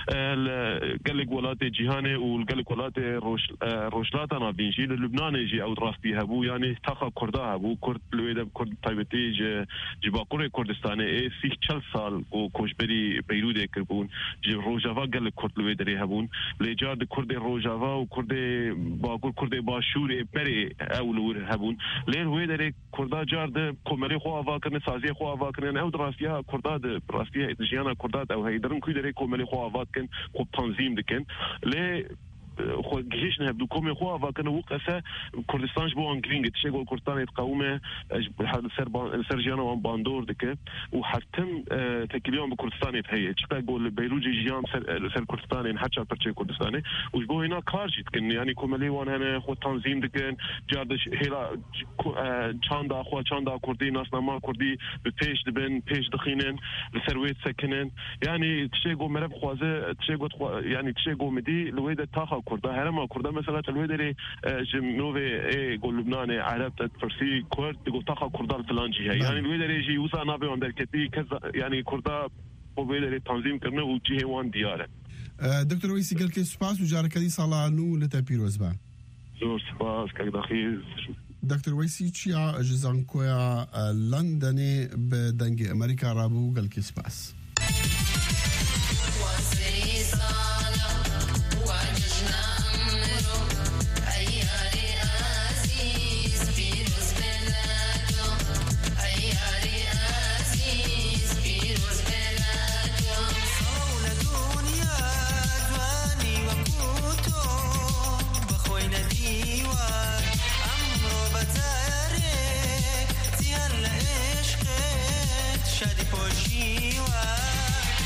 قال لك ولات جيهاني وقال لك ولات روش روشلات انا بيجي للبنان جي او راستي هبو يعني تاخا كردا هبو كرد لوي دب كرد تايبتي جي جباكور كردستان اي سی چل سال و کوشبری بیرود کربون جی روجاوا قال لك كرد لوي دري هبون لجاد كرد روجاوا و كرد باكور كرد باشور بري اولور هبون لين هو دري كردا جارد كومري خو افاكرنه سازي خو افاكرنه او راستيها كرداد راستيها جيانا كرداد او هيدرن كوي دري كومري خو افاكن خو تنظيم دكن لي خو گهش نهبدو کومي خو افاكن وقفه كردستان بو انجلينج تشغل كردستان يتقاومه سر سرجانا وان باندور دك وحتم تكليون بكردستان هي تشتغل بيروجي جيان سر كردستان حتى برشي كردستان وجبو هنا كارجيت كن يعني كوملي وان هنا خو تنظيم دكن جاردش هلا چاندا خو چاندا كردي ناس نما كردي بپیش دبن پیش دخينن لسرويت سكنن يعني تشغل مرب خوازه تشغل يعني تشغل مدي لويد تاخا كردا هرما كردا مثلا الويدري جمنوفي اي قول لبنان عرب تفرسي كرد تقول تاخا كردا الفلانجي هي يعني الويدري يجي وسا نابي وندر كتي كذا يعني كردا ويدري تنظيم كرنا وجهه وان دياره دكتور ويسي قال كي سباس وجاركدي صالانو لتابيروز با زور سباس كداخي دكتور ويسي تشيا جزانكويا لندني بدنج امريكا رابو قال كي سباس شادي بوشي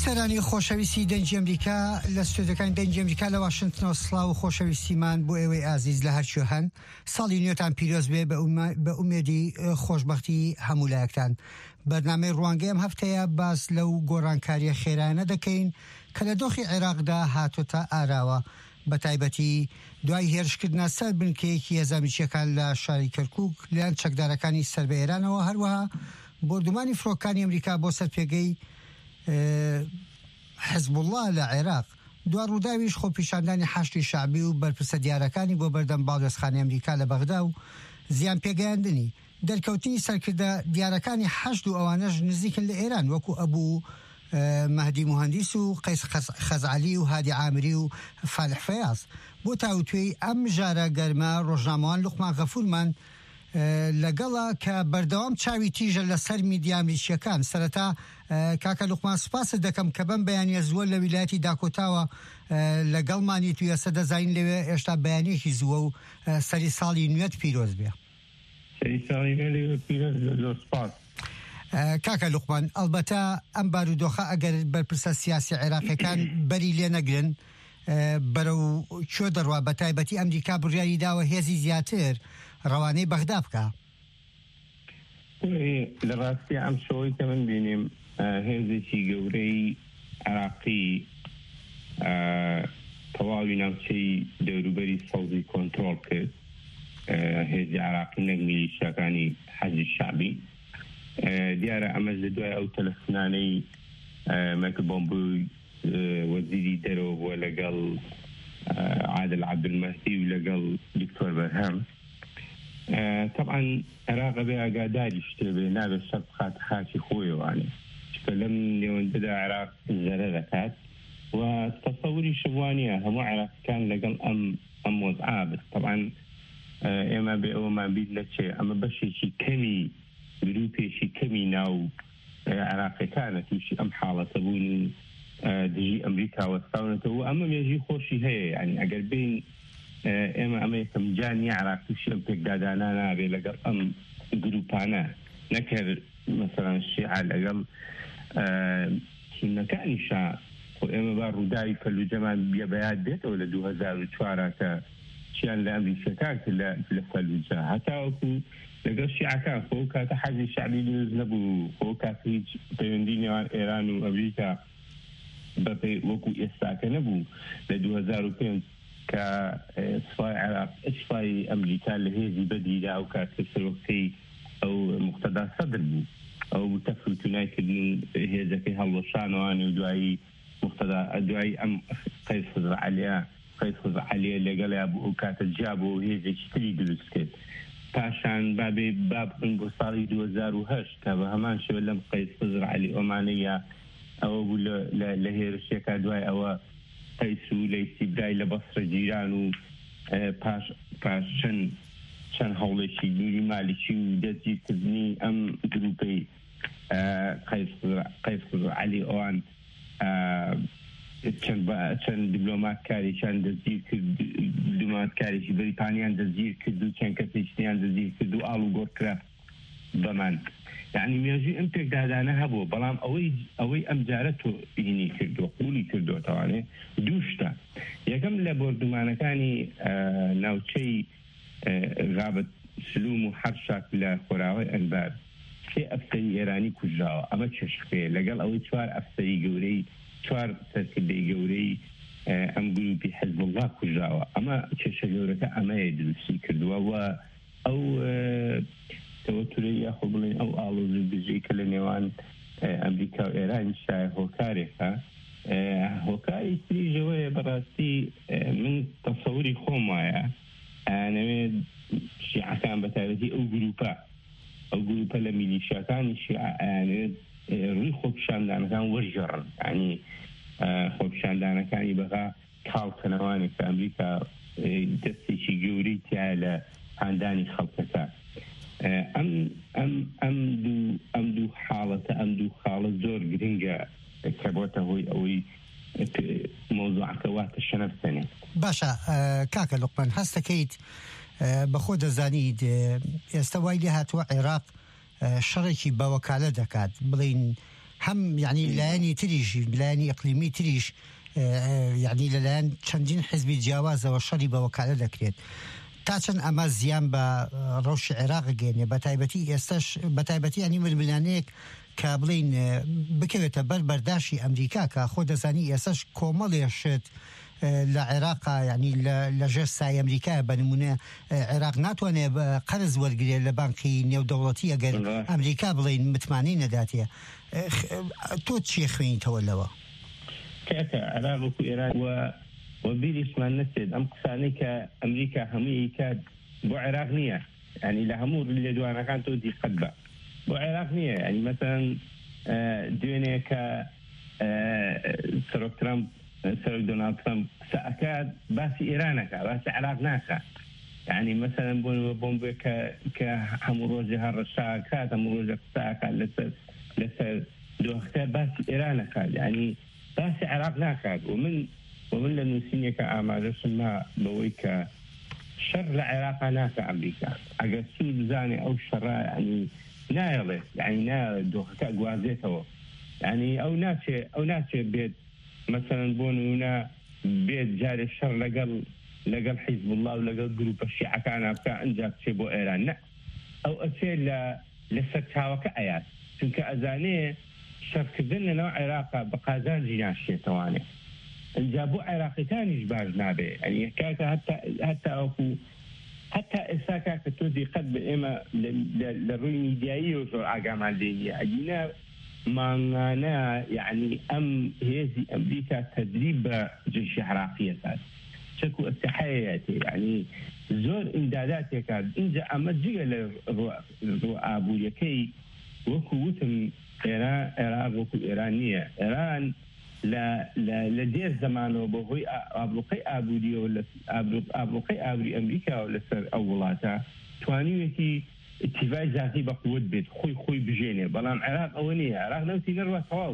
بەخێرانی خۆشەویستی دەنگی ئەمریکا لە ستودیۆکانی دەنگی ئەمریکا لە واشنتنەوە سڵاو و خۆشەویستیمان بۆ ئێوەی ئازیز لە هەرچی هەن ساڵی نوێتان پیرۆز بێ بە ئومێدی خۆشبەختی هەمولایەکتان. بەرنامەی ڕوانگەی ئەم هەفتەیە باس لەو گۆڕانکاریە خێرانە دەکەین کە لە دۆخی عێراقدا هاتوتە ئاراوە، بە تایبەتی دوای هێرشکردنە سەر بنکەیەکی هێزامیچیەکان لە شاری کەرکووک لەلایەن چەکدارەکانی سەر بە ئێرانەوە، هەروەها بردومانی فڕۆکانی ئەمریکا بۆ سەرپێگەی حزب الله لە عێراق، دوا ڕووداویش خۆپیشاندانی حەشتی شعبی و بەرپرسە دیارەکانی بۆ بەردەم باڵێزخانی ئەمریکا لە بەغدا و زیان پێگەیاندنی دەرکەوتنی سەرکردە دیارەکانی حەشد و ئەوانەش نزیکن لە ئێران وەکو ئەبوو مەهدی موهەندیس و قەیس خەزعەلی و هادی عامری و فالح فەیاز. بۆ تاوتوێی ئەم ژارە گەرمە ڕۆژنامەوان لوقمان غەفورمان لەگەڵا کە بەردەوام چاوی تیژە لەسەر میدیا ئەمریکیەکان. سەرەتا کاکە لوقمان سوپاست دەکەم کە بەم بەیانیە زووە لە ویلایەتی داکۆتاوە لەگەڵمانی توی ئێستا دەزانین لەوێ ئێشتا بەیانیەکی زووە و سەری ساڵی نوێت پیرۆز بێ. کاکە لوقمان، ئەلبەتە ئەم بارودۆخە ئەگەر بەرپرسە سیاسی عێراقیەکان بەری لێ نەگرن بەرەو چۆ دەڕوا، بە تایبەتی ئەمریکا بڕیاری داوە هێزی زیاتر ڕەوانەی بەغدا بکە. لە ڕاستی ئەم شۆی کە من بینیم هێزێکی گەورەی عێراقی تەواوی ناوچەی دەوروبەری سەوزی کۆنتڕۆڵ کرد، هێزی عێراقی نەک میلیشیاکانی حەزی شعبی. دیارە ئەمەش لە دوای ئەو تەلەفۆنانەی مایکل بۆمبۆی وەزیری دەرەوە بووە لەگەڵ عادل عەبدولمەهدی و لەگەڵ دکتۆر بەرهەم. طبعا عێراق بێ ئاگاداری شتێ بێ نابێت شەڕ بخاتە خاکی خۆیەوانێ، چکە لەم نێوەندەدا عێراق زەرە دەکات و تەسەووری شەوانیە هەموو عێراقیەکان لەگەڵ ئەم ئەم وەزعا بێت. طبعا ئێمە بێ ئەوەمان بیر نەچێ ئەمە بەشێکی کەمی گروپێکی کەمی ناو عێراقیەکانە تووشی ئەم حاڵەتە بوون و دژی ئەمریکا وەستاونەتەوە. ئەمە مێژی خۆشی هەیە، یعنی ئەگەر بین ئێمە ئەمە یەکەم جانی عێراق تووشی ئەم پێکدادانە نابێ لەگەڵ ئەم گروپانە نەکرد مەسەڵەن شیعە لەگەڵ تیمەکانیشا. خۆ ئێمە با ڕووداوی فەلوجەمان بێ بەیاد بێتەوە لە دوو هەزار و چوارە کە چیان لە ئەمریکیەکان لە فەلوجە هەتاوەکو لەگەڵ شیعەکان خۆ کاتە حەزی شعبی دروست نەبوو، خۆ کاتە هیچ پەیوەندی نێوان ئێران و ئەمریکا بەپێی وەکو ئێستاکە نەبوو لە دوو هەزار و پێنج کە سوپای عێراق سوپای ئەمریکا لە هێزی بەدیدا و کاتە سەرۆکتەی ئەو مقتەدا سەدر بوو، ئەو تەفروتونایکردن هێزەکەی هەڵوەشانەوانی و دوایی مقتەدا دوایی ئەم قەیس خزعەلیە قەیس خزعەلیە لەگەڵیا بوو ئەو کاتە جیابەوە و هێزێکی تری دروست کرد. پاشان بابێ بابن بۆ ساڵی دوو هەزار و هەشت کە بە هەمان شێوە لەم قەیس خزعەلی ئۆمانەیە ئەوە بوو لە هێرشێکە دوای ئەوە قەیس و لەیسی برای لە بەسرە جیران و پاش پاش چەند چەند هەوڵێکی دووری مالیکی و دەستگیرکردنی ئەم گروپەی قەیس خزعەلی ئەوان چەند دیپلۆماتکاری چەند دەستگیر کرد، دیپلۆماتکارێکی بەریتانیان دەستگیر کرد و چەند کەسێکیان دەستگیر کرد و ئاڵ و گۆڕکرا بەمان. یعنی مێژوی ئەم پێکدادانە هەبوو، بەڵام ئەوەی ئەوەی ئەم جارە تۆ بینی کردو قوڵی کردوتەوانێ دووشتە. یەکەم لە بردومانەکانی ناوچەی غابت سلوم و حەرشاک لە خۆراوەی ئەنبار سێ ئەفسەری ئێرانی کوژراوە. ئەمە چێشخێ لەگەڵ ئەوەی چوار ئەفسەری گەورەی چوار سەرکردەی گەورەی ئەم گروپی حزب الله کوژراوە. ئەمە کێشە گەورەکە ئەمەیە دروستی کردووە و ئەو تەوەتورەی یاخۆ بڵێن ئەو ئاڵۆزی بژەی کە لە نێوان ئەمریکا و ئێرانی شایە هۆکارێکە. هۆکاری تریژەوەیە بەڕاستی من تەسەوری خۆم وایە ئەنەوێت شیعەکان بە تایبەتی ئەو گروپە ئەو گروپە لە میلیشیاکانی شیعە ئەیانوێت ڕووی خۆپیشاندانەکان وەرژەڕن، ینی خۆپیشاندانەکانی بەغا کاڵکەنەوانێک کە ئەمریکا دەستێکی گەورەی تایە لە هاندانی خەڵکەکە. ئەم ئەم ئەم دوو ئەم دوو حاڵەتە ئەم دوو خاڵە زۆر گرنگە کە بۆتە هۆی ئەوەی مۆزوعەکە واتە شەنەفسەنێ. باشە کاکە لوقمان، هەست دەکەیت بەخۆ دەزانیت ئێستا وای لێ هاتووە عێراق شەڕێکی بەوەکالە دەکات، بڵین هەم یعنی لایەنی تریش لایەنی ئەقلیمی تریش یعنی لەلایەن چەندین حزبی جیاوازەوە شەڕی بە وەکالە دەکرێت تا چەند ئەمە زیان بە ڕەوشی عێراق گەێنێ بە تایبەتی ئێستاش بە تایبەتی ئەنی ململانەیەک کە بڵین بکەوێتە بەر بەرداشی ئەمریکا کە خۆ دەزانی ئێستاش کۆمەڵێشت لە عێراقا یعنی لە ژێر سای ئەمریکا بە نمونە عێراق ناتوانێت قەرز وەرگێت لە بانقی نێودەوڵەتی ئەگەر ئەمریکا بڵین متمانەی نەداتێ تۆ چی خوێنیتەوە لەوە؟ کاکە عێراق وەکو ئێران و بیریشمان نەچێت ئەم قسانەی کە ئەمریکا هەمووی کات بۆ عێراق نییە ینی لە هەموو لە دوانەکان تۆ دیقەت بە بۆ عێراق نییە ینی مەسەن دوێنێ کە سەرۆک ترامپ سەرۆک دۆناڵد ترامپ قسە ئەکات باسی ئێرانەکە باسی عێراق ناکە ینی مەسەن بۆنەوە بۆم بێ کە هەموو ڕۆژی هەڕەشا کات هەموو ڕۆژە قسە ئەکات لەسەر لەسەر دۆخەکە باسی ئێرانەکە ینی باسی عێراق ناکات و من ومن لە نووسینێکە ئامادەشم ما بەوەی کە شەڕ لە عێراقا ناکە ئەمریکا ئەگەر سوود بزانێ ئەو شەڕا ینی نایڵێ ینی نایڵێت دۆخەکە گوازێتەوە ینی ئەو ناچێ ئەو ناچێت بێت مەسەڵەن بۆ نمونە بێت جارێ شەڕ لەگەڵ لەگەڵ حیزب الله و لەگەڵ گروپە شیعەکانە بکە ئەنجا بچێ بۆ ئێران نە ئەو ئەچێ لە لەسەر چاوەکە ئەیات چونکە ئەزانێ شەڕکردن لەناو عێراقا بە قازانجی ناشێتەوانێ ئەنجا بۆ عێراقیەکانیش باش نابێ ئەنی کاکە هەتا ئەوکو هەتا ئێستا کاکە تۆ دیقەت بە ئێمە لە ڕووی میدیاییەوە زۆر ئاگامان لێنیە ئەگینە مانگانە یعنی ئەم هێزی ئەمریکا تەدریب بە جێشی عێراقیەکات چەکو ئەستحەیەتی یعنی زۆر ئیمداداتێکات اینجا ئەمە جگە لە ڕۆ ئابوووریەکەی وەکو وتم ئێران عێراق وەکو ئێران نییە ئێران لە دێر زمانەوە بەهۆی ئابلوقەی ئابووریەوە ئابلوقەی ئابووری ئەمریکا لەسەر ئەو وڵاتە توانیوێتی اتیڤای ذاتی بە قووت بێت خۆی خۆی بژێنێ بەڵام عێراق ئەوە نییە عێراق نەوتی نەڕوا تەواو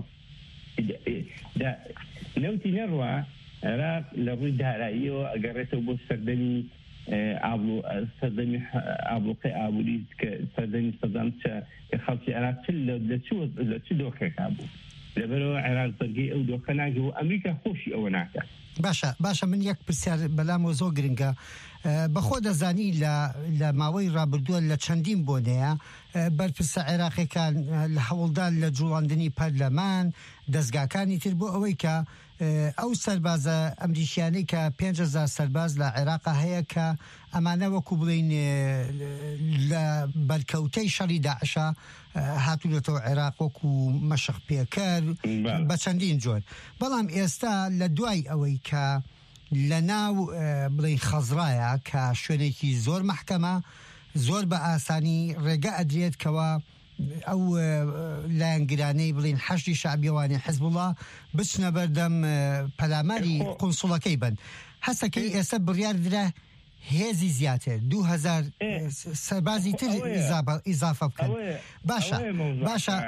نەوتی نەڕوا عێراق لە ڕووی داراییەوە ئەگەڕێتەوە بۆ سەردەمی سەردەمی ئابلوقەی ئابووری کە سەردەمی سەدام کە خەڵکی عێراق لە چ دۆخێکا بوو لەبەرەوە عێراق بەرگەی ئەو دۆخە ناگە و ئەمریکا خۆشی ئەوە ناکە باشە باشە من یەک پرسیار بەلامەوە زۆر گرنگە بەخۆ دەزانی لە ماوەی ڕابردووە لە چەندین بۆنەیە بەرپرسە عێراقیەکان لە هەوڵدان لە جوڵاندنی پەرلەمان دەستگاکانی تر بۆ ئەوەی کە ئەو سەربازە ئەمریکیانەی کە پێنج هەزار سەرباز لە عێراقا هەیە کە ئەمانە وەکو بڵین لە بەرکەوتەی شەڕی داعشە هاتوونەتەوە عێراق وەکو مەشق پێکەر بە چەندین جۆر بەڵام ئێستا لە دوای ئەوەی کە لە ناو بڵین خەزرایە کە شوێنێکی زۆر مەحکەمە زۆر بە ئاسانی ڕێگە ئەدرێت کەوە ئەو لایەنگرانەی بڵین حەشتی شعبیەوانی حیزب الله بچنە بەردەم پەلاماری قونسوڵەکەی بن هەستەکەی ئێستا بڕیار درا هێزی زیاتر دو هزار سەربازی تر ئیزافە بکەن باشە باشە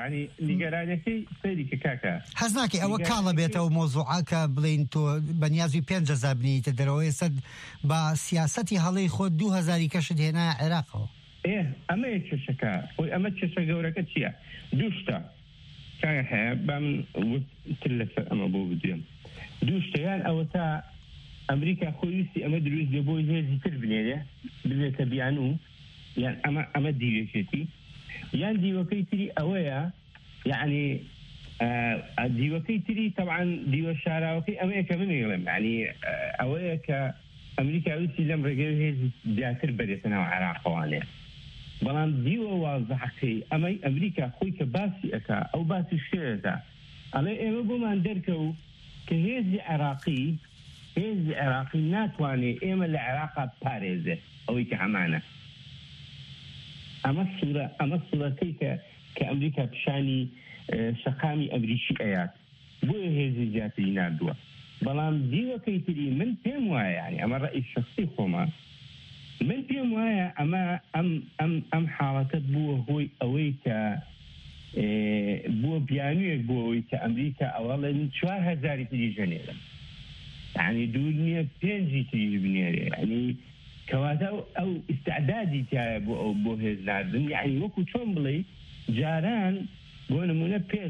حەز ناکەی ئەوە کاڵە بێتەوە مۆزوعاکە بڵین تۆ بەنیازوی پێنج هەزار بنیتە دەرەوەی سەد بە سیاسەتی هەڵەی خۆ دو هەزاری کەشت هێنایە عێراقەوە ئەمە یەک چێشەکە خۆی ئەمە چێشە گەورەکە چییە؟ دوو شتە کاگە هەیە با من تر لەسەر ئەمە بۆ بدوێم دوو شتەیان ئەوە تا ئەمریکا خۆی ویستی ئەمە دروست بێ بۆی هێزی تر بنێرێ ببێتە بیان و یان ئەمە ئەمە دیوێکێتی یان دیوەکەی تری ئەوەیە یعنی دیوەکەی تری طبعا دیوە شاراوەکەی ئەمەیە کە منێڵێم یعنی ئەوەیە کە ئەمریکا ویستی لەم ڕێگەی هێزی زیاتر بەرێتەنەوە عێراقەوانێ بەڵام دیوە وازەحەکەی ئەمەی ئەمریکا خۆی کە باسی ئەکا ئەو باسی شێرەکە ئەڵێ ئێمە بۆمان دەرکەوت کە هێزی عێراقی هێزی عێراقی ناتوانێت ئێمە لە عێراقا پارێزێ ئەوەی کە ئەمانە ئەمە سوورە ئەمە سوورەکەی کە کە ئەمریکا پیشانی شەقامی ئەمریکی ئەیات بۆیە هێزی زیاتری نردووە بەڵام دیوەکەی تری من پێم وایە یعنی ئەمە ڕەئی شخصی خۆمە من پێم وایە ئەمە ئەم ئەم ئەم حاڵەتە بووە هۆی ئەوەی کە بووە بیانوێک بووە ئەوەی کە ئەمریکا ئەوەڵێن چوار هەزاری تری ژەنێرە يعني دنيا بينجي تيجي بنيري يعني كواتا او استعدادي تاع بو بو هزاردن يعني وكو تشومبلي جاران بو نمونه بيش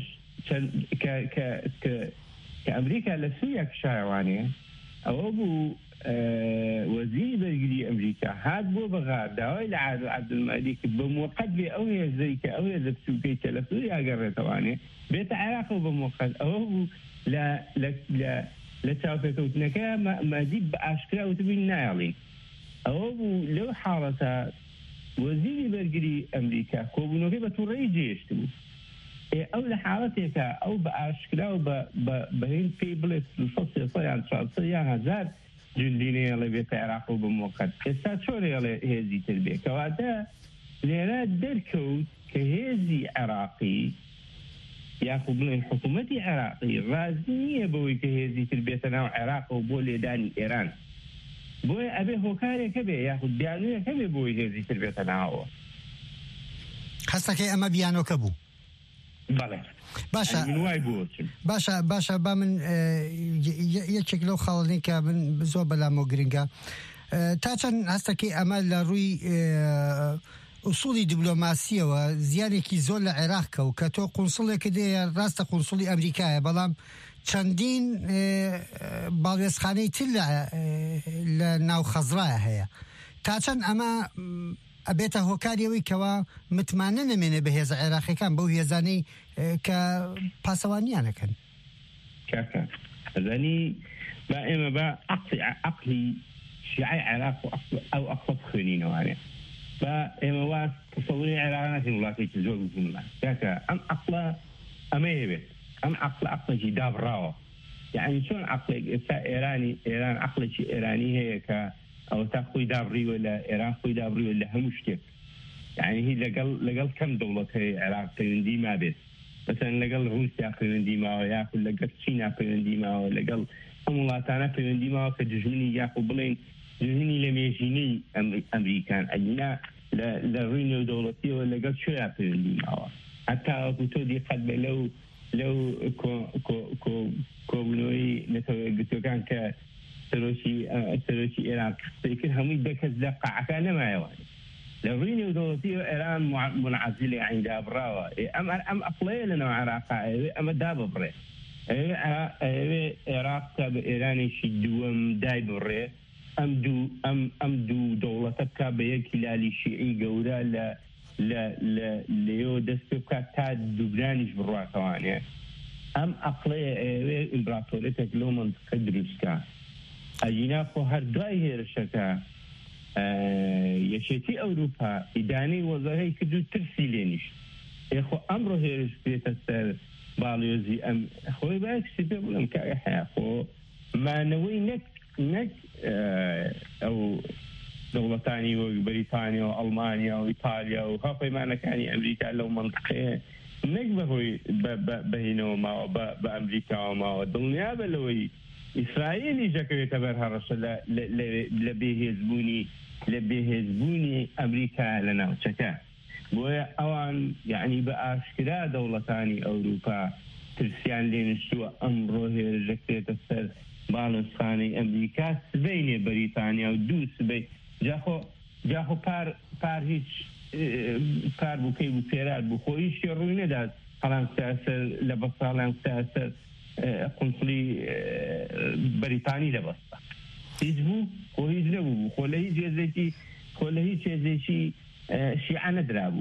ك ك كأمريكا لسوريا كشايوانية أو أبو أه وزير برجلي أمريكا هاد بو بغار داوي لعاد عبد المالك بموقت بأوهي زيك أوهي زبسوكي لسوريا قرر تواني بيت عراق بموقت أو أبو لا لا لا لتشافي كوتنكا ما ما ديب أشكرا وتبين نايلين أو أبو لو حارة وزير برجلي أمريكا كوبنو كيف توري جيش تبو أو لحالتك أو بأشكال أو بهين في بلد الفصل صيان شاد صيان هزار جنديني اللي بيتعرقوا بموقت استشوري اللي هذي تربية كوادا لأن دركوت كهذي عراقي ياخذ من حكومتي عراقي رازنية بوي كهذي تربية تناو عراق وبولي داني إيران بوي أبي هوكاري كبي ياخذ بيانوية كبي بوي هذي تربية تناو خاصك أما بيانو كبو بله باشا باشا باشا با من یەکێک لەو خاڵنی کە من زۆر بەلامۆ گرنگە تا چەند هەستەکەی ئەمە لە ڕووی ئوسوڵی دیبلۆماسیەوە زیانێکی زۆر لە عێراق کەوت کە تۆ قونسڵێکە دێ ڕاستە قونسڵی ئەمریکایە بەڵام چەندین باڵێزخانەی تر لە ناو خەزرایە هەیە تا چەند ئەمە ئەبێتە هۆکاریەوەی کەوا متمانە نەمێنێ بە هێزە عێراقیەکان بەو هێزانەی کە پاسەوانیانەکەن کاکە ئەزانی با ئێمە بە عەقلی شیعەی عێراق ئەو ئەقسە بخوێنینەوانێ با ئێمە وا تەسەووری عێراق ناکەین وڵاتێکی زۆر بزنمان کاکە ئەم عەقڵە ئەمەیە بێت ئەم عەقڵە عەقڵێکی دابڕاوە یعنی چۆن عەقڵێک ئێستا ئێرانی ئێران عەقڵێکی ئێرانی هەیە کە أو تأخذ دابري ولا إيران خوي دابري ولا هم مشكلة يعني هي لقل لقل كم دولة هي العراق تندي ما بس مثلا لقل روسيا تندي ما وياكل لقل الصين تندي ما ولقل أمولاتنا تندي ما كجزمني ياكل بلين جزمني لم يجيني أمريكان أجنا لا لا رينو دولتي ولا لقل شو تندي ما حتى كتودي قد لو لو كو كو كو كونوي نتوي قلت كان ك سروشي سروشي إيران لكن هم يدكز دقة كان ما يواني لو ريني ودولتي إيران منعزلة عند أبراوة أم أم أقلي لنا عراق أم داب بري عراق تاب إيراني شدوم داي بري أم دو أم أم دو دولتك بيك لالي شيعي جورا لا لا لا ليو دستوكا تاد دبرانيش برواكواني أم أقلي إمبراطوريتك لو منطقة دروسكا أجينا خو هر دوای هێرشەکە یەکێتی ئەوروپا ئیدانەی وەزارەی کردو ترسی لێنیش خۆ ئەمڕۆ هێرش بێتە سەر باڵیۆزی ئەم خۆی باسی پێ بڵم کە حیا خۆ مانەوەی نەک نەک ئەو دەوڵەتانی وەک بەریتانیا و ئەڵمانیا و ئیتالیا و هاوپەیمانەکانی ئەمریکا لەو منطقەیە نەک بەهۆی بەهینەوە ماوە بە ئەمریکاوە ماوە دڵنیا بە لەوەی إسرائيل جاكوية برهرش ل ل لبيهزبوني لبيهزبوني أمريكا لنا وشكا بويا أوان يعني بأشكرا دولتاني أوروبا ترسيان لينشتو أمره رجكتة السر بالنسخاني أمريكا سبيني بريطانيا ودو سبي جاخو جاخو بار بار هيش بار بوكي بوكيرات بخويش يروينه داد حالان ساسر لبصالان ساسر قنصلي بريطاني لبسطة يجبو ويجنبو ولا يجي زيتي ولا يجي زيتي شيعة ندرابو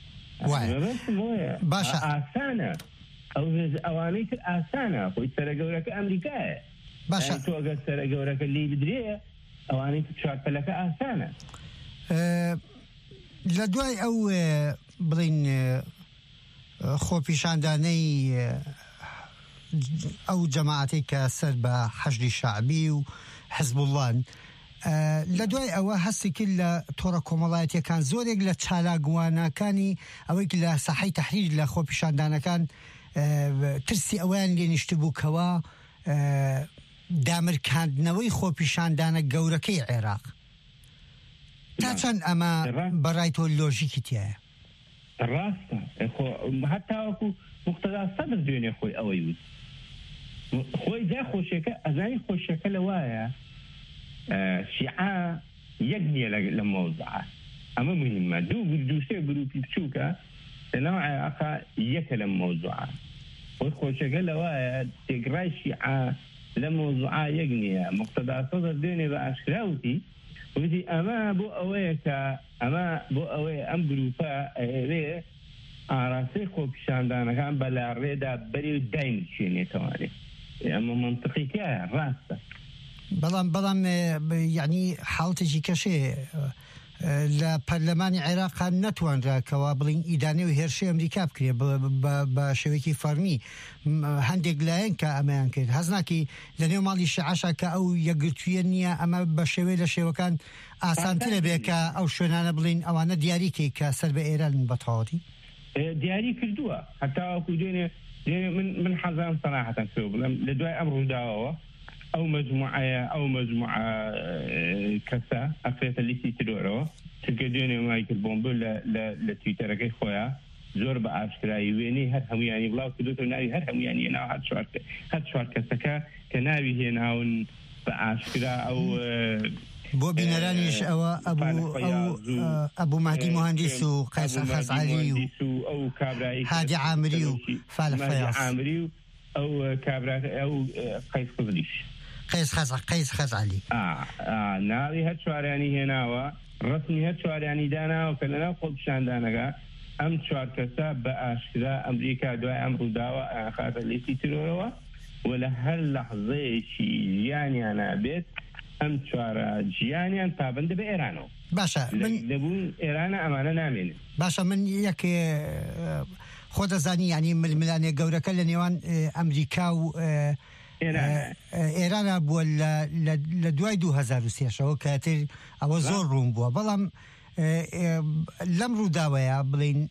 باشا آسانة أو أوانيك آسانة ويتسرقوا أمريكا باشا تو أقل سرقوا لك اللي بدريه أوانيك تشارك لك آسانة أه لدواي أو بلين خو پیشاندانەی ئەو جەماعەتێک کە سەر بە حەشدی شەعبی و حزب الله لە دوای ئەوە هەستی کرد لە تۆڕە کۆمەڵایەتیەکان زۆرێک لە چالاکوانەکانی ئەوەی لە ساحەی تەحریر لە خۆ پیشاندانەکان ترسی ئەویان لێنیشت بوو کەوا دامرکاندنەوەی خۆ پیشاندانە گەورەکەی عێراق تا چەند ئەمە بەڕای تۆ لۆژیکی تایە ڕاستە هەتا وەکو مقتەدا سەدر دوێنێ خۆی ئەوەی وت خۆی جا خۆشیەکە ئەزانی خۆشیەکە لەوایە شیعە یەک نییە لە مەوزعە ئەمە مهمە دوو دووسێ گروپی بچووکە لەناو عێراقا یەکە لە مەوزوعە وخۆشەکە لەوایە تێگڕای شیعە لە مۆزوعا یەک نییە. مقتەدا سەدر دوێنێ بە ئاشکراوتی وتی ئەمە بۆ ئەوەیە کە ئەمە بۆ ئەوەیە ئەم گروپە ئەوێ ئاراستەی خۆپیشاندانەکان بەلاڕێدا بەری داینشێنێتەوانێت. ئەمە منطقیکایە ڕاستە. بەڵام بەڵام یعنی حاڵتێکی کەشێ لە پەرلەمانی عێراقان نەتوانراکەوە بڵین ئیدانێ و هێرشی ئەمریکا بکرێ بە شێوەیەکی فەرمی. هەندێک لایەن کە ئەمەیان کرد هەزناکی لە نێو ماڵی شیعەشا کە ئەو یەکگرتوویە نییە ئەمە بە شێوەی لە شێوەکان ئاسانترە بێ کە ئەو شوێنانە بڵین ئەوانە دیاریکەی کە سەر بە ئێران بەتەواوی دیاری کردووە. هەتاوەکو دوێنێ من حەزام سەراحەتەن پێ بڵێم لە دوای ئەم ڕووداوەوە ئەو مجموعەیە ئەو مجموعە کەسە ئەفرێتە لیستی ترۆرەوە چونکە دوێنێ مایکل بۆمبۆ لە تویتەرەکەی خۆیان زۆر بە ئاشکرایی وێنەی هەر هەمویانی بڵاو کردوتە ناوی هەر هەمویانی هێناوە هەر چوار کەسەکە کە ناوی هێناون بە ئاشکرا ئەو بۆ بینەرانیش ئەوە ئەبوو مهدی مهندس و قەیس خەزعەلی و ئەو کابرایی هادی عامری و فالح فەیاض عامری و ئەو کابرا ئەو قەیس خزلیش قەیس خەز قەیس خەزعەلی ناوی هەر چوارانی هێناوە ڕسمی هەر چوارانی داناوە کە لەناو خۆپیشاندانەکە ئەم چوار کەسە بە ئاشکرا ئەمریکا دوای ئەم ڕووداوە ئاخاتە لیستی ترۆرەوە و لە هەر لەحظەیەکی ژیانیانە بێت ئەم چوارە ژیانیان پابندە بە ئێرانەوە. باشە دەبوون ئێرانە ئەمانە نامێنن. باشە من یەک خۆ دەزانی ینی ململانێ گەورەکە لە نێوان ئەمریکا و ئێرانە بووە لە دوای دوو هەزار و سێشەوە کاتر ئەوە زۆر ڕوون بووە. بەڵام لەم ڕووداوەیە بڵین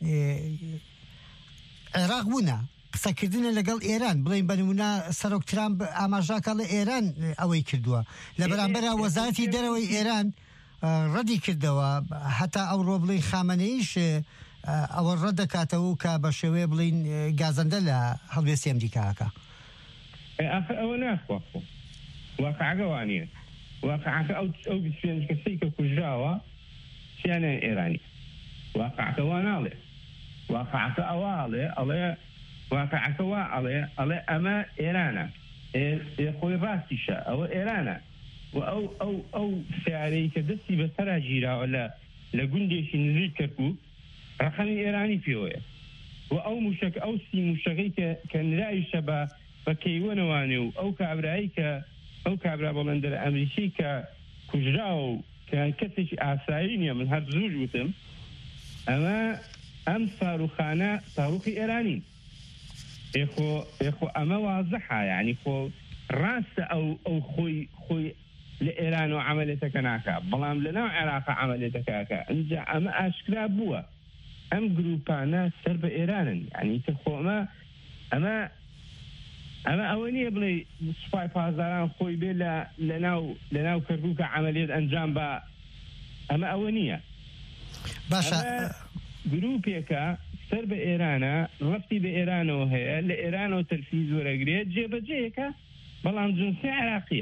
عێراق بوونە قسەکردنە لەگەڵ ئێران بڵین بەنمونە سەرۆک ترامپ ئاماژاکە لە ئێران ئەوەی کردووە لە بەرامبەر وەزارەتی دەرەوەی ئێران ڕەدی کردەوە هەتا ئەو ڕۆ بڵین خامنەیش ئەوە ڕەت دەکاتەوە کە بە شێوەیە بڵین گازەندە لە هەڵوێستی ئەمریکاکە. ئەوە ناخوا واقعەکە وانە واقعەکە ئەو ئەو پێنج کەسەی کە کوژراوە چیانە ئێرانی واقعەکە وا ناڵێ واقعەکە ئەواڵێ ئەڵێ واقعەکە وا ئەڵێ ئەڵێ ئەمە ئێرانە خۆی ڕاستیشە ئەوە ئێرانە و ئەو ئەو ئەو سیارەی کە دەستی بەسەرا ژیراوە لە لە گوندێکی نزیک کەرکوو ڕقەمی ئێرانی پێوەیە و ئەو موشک ئەو سی موشەکەی کە نرایشە بە بە کەیوەنەوانێ و ئەو کابرایی کە ئەو کابرا بەڵەندەر ئەمریکی کە کوژراوە و کە کەسێکی ئاسایی نییە من هەر زوو وتم ئەمە ئەم ساروخانە ساروخی ئێرانی ئێخۆ ئێخۆ ئەمە وازەحە یعنی خۆ ڕاستە ئەو ئەو خۆی خۆی لە ئێران و عملێتەکە ناکە بەڵام لەناو عێراق عملێتەکەکە ئەنجا ئەمە ئاشکرا بووە ئەم گروپانە سەر بە ئێرانن یعنی تر خۆ ئەمە ئەمە ئەمە ئەوە نییە بڵێ سوپای پازاران خۆی بێ لە لەناو لەناو کەرکووکە عملێت ئەنجام بە ئەمە ئەوە نییە. باشە گروپێکە سەر بە ئێرانە ڕفتی بە ئێرانەوە هەیە لە ئێرانەوە تەرفیز وەرەگرێت جێبەجێیەکە بەڵام جنسی عێراقیە.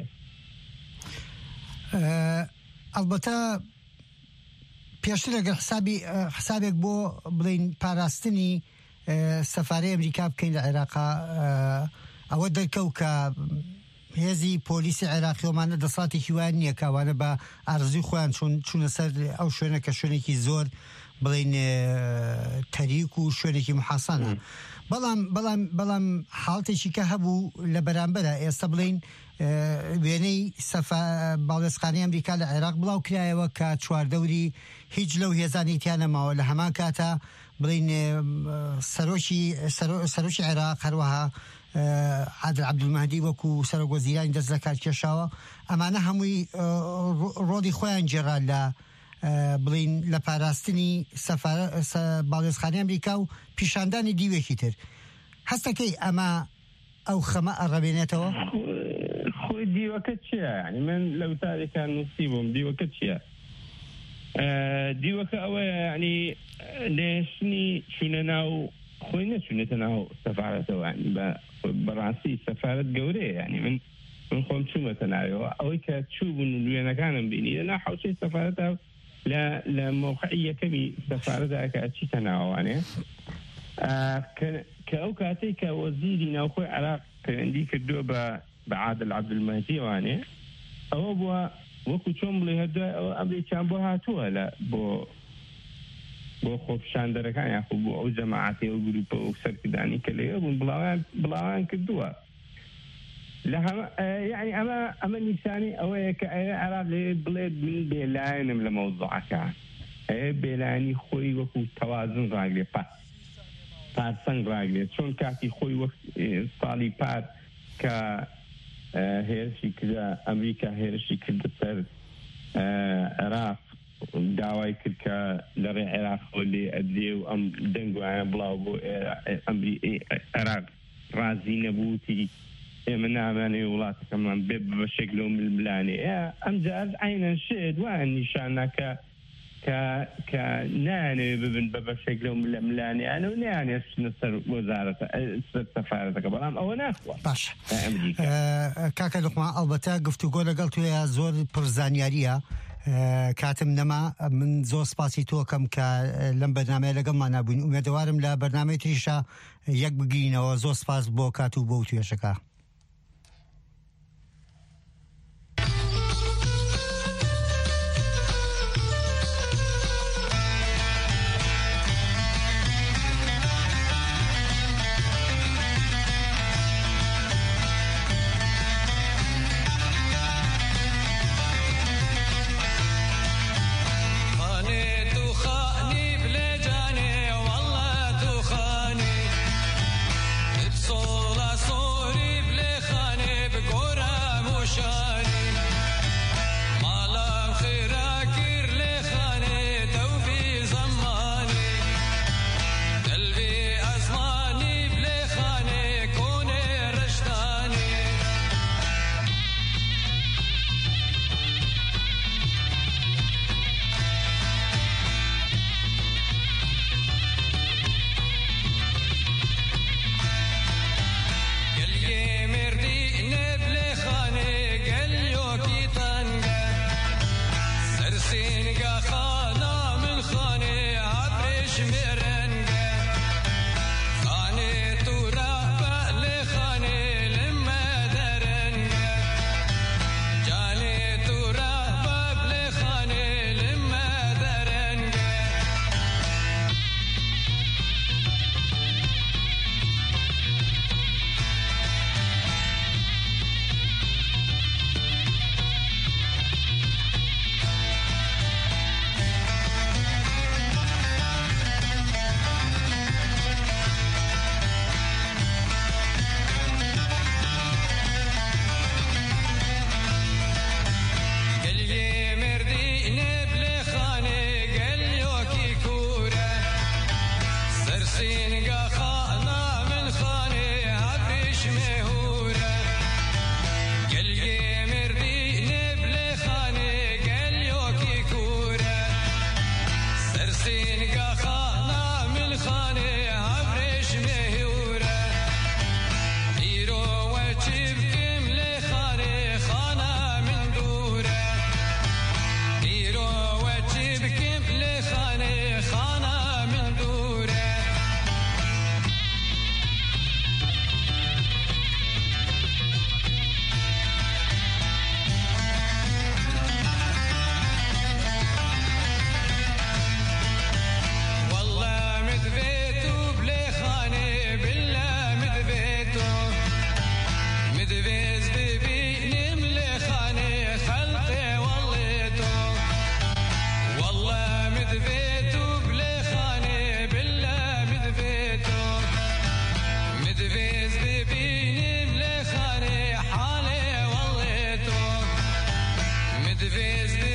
ئەلبەتە پێشتر لەگەڵ حسابی حسابێک بۆ بڵین پاراستنی سەفارەی ئەمریکا بکەین لە عێراقا ئەوە دەرکەوت کە هێزی پۆلیسی عێراقیۆمانە دەسڵاتێکی وان نییە کاوانە بە ئارزوی خۆیان چوونە سەر ئەو شوێنە کە شوێنێکی زۆر بڵین تەریک و شوێنێکی محاسانە بەڵام بەڵام بەڵام حاڵتێکی کە هەبوو لە بەرامبەرە ئێستا بڵین وێنەی باڵێزخانەی ئەمریکا لە عێراق بڵاو کرایەوە کە چواردەوری هیچ لەو هێزانی تیانەماوە لە هەمان کاتە بڵین سەرۆکی سەرۆکی عێراق هەروەها عادل عەبدولمەهدی وەکو سەرۆک وەزیرانی دەست لە کار کێشاوە ئەمانە هەمووی ڕۆڵی خۆیان جێڕا لە بڵین لە پاراستنی باڵێزخانەی ئەمریکا و پیشاندانی دیوێکی تر هەستەکەی ئەمە ئەو خەمە ئەڕەبێنێتەوە خۆی دیوەکە چییە ینی من لەو تارێکان نووسی بووم دیوەکە چییە دیوەکە ئەوەیە ینی لێشتنی چوونە ناو خۆی نەچوونێتە ناو سەفارەتەوە بەڕاستی سەفارەت گەورەیە ینی من من خۆم چوومەتە ناوەوە ئەوەی کە چوو بوون وێنەکانم بینی لەنا حوشەی سەفارەتە لە لە مۆقعی یەکەمی سەفارەتە کە ئەچیتە ناوانێ کە ئەو کاتێک کە وەزیری ناوخۆی عێراق پەیوەندی کردووە بە بەعادل عەبدولمەجید وانێ ئەوە بووە وەکو چۆن بڵێ هەردووای ئەوە ئەمریکان بۆ هاتووە لە بۆ بۆ خۆپیشاندەرەکان یاخۆ بۆ ئەو جەماعەتێ و گروپە و سەرکردانی کە لێوە بوون بڵاوان بڵاوان کردووە لە هەمە یعنی ئەمە ئەمە نیشانی ئەوەیە کە ئەوێ عێراق بڵێت من بێلایەنم لە مەوزوعەکان ئەوێ بێلایەنی خۆی وەکو تەوازن ڕاگرێ پات پارسەنگ ڕاگرێت چۆن کاتی خۆی وەک ساڵی پار کە هێرشی کردە ئەمریکا هێرشی کردە سەر عێراق داوای کرد کە لەڕێ عێراق خۆ لێ ئەدرێ و ئەم دەنگوایە بڵاو بۆ عێراق ڕازی نەبووتی ئێمە نامانێ وڵاتەکەمان بێ بەشێک لەو ململانێ ئەم جار عینەن شێت وایە نیشانەکە کە نانێ ببن بە بەشێک لەو ململانیانە و نیانێ بچنە سەر وەزارەتە سەر سەفارەتەکە بەڵام ئەوە ناخوا باش کاکە لوقمان ئەڵبەتە گفتوگۆ لەگەڵ توێ زۆر پرزانیاریە کاتم نەما من زۆر سپاسی تۆکەم کە لەم بەرنامەیە لەگەڵمان نبووین ئومێدەوارم لە بەرنامەی تریشە یەک بگینەوە زۆر سپاس بۆ کات و بۆ توێشەکە Vez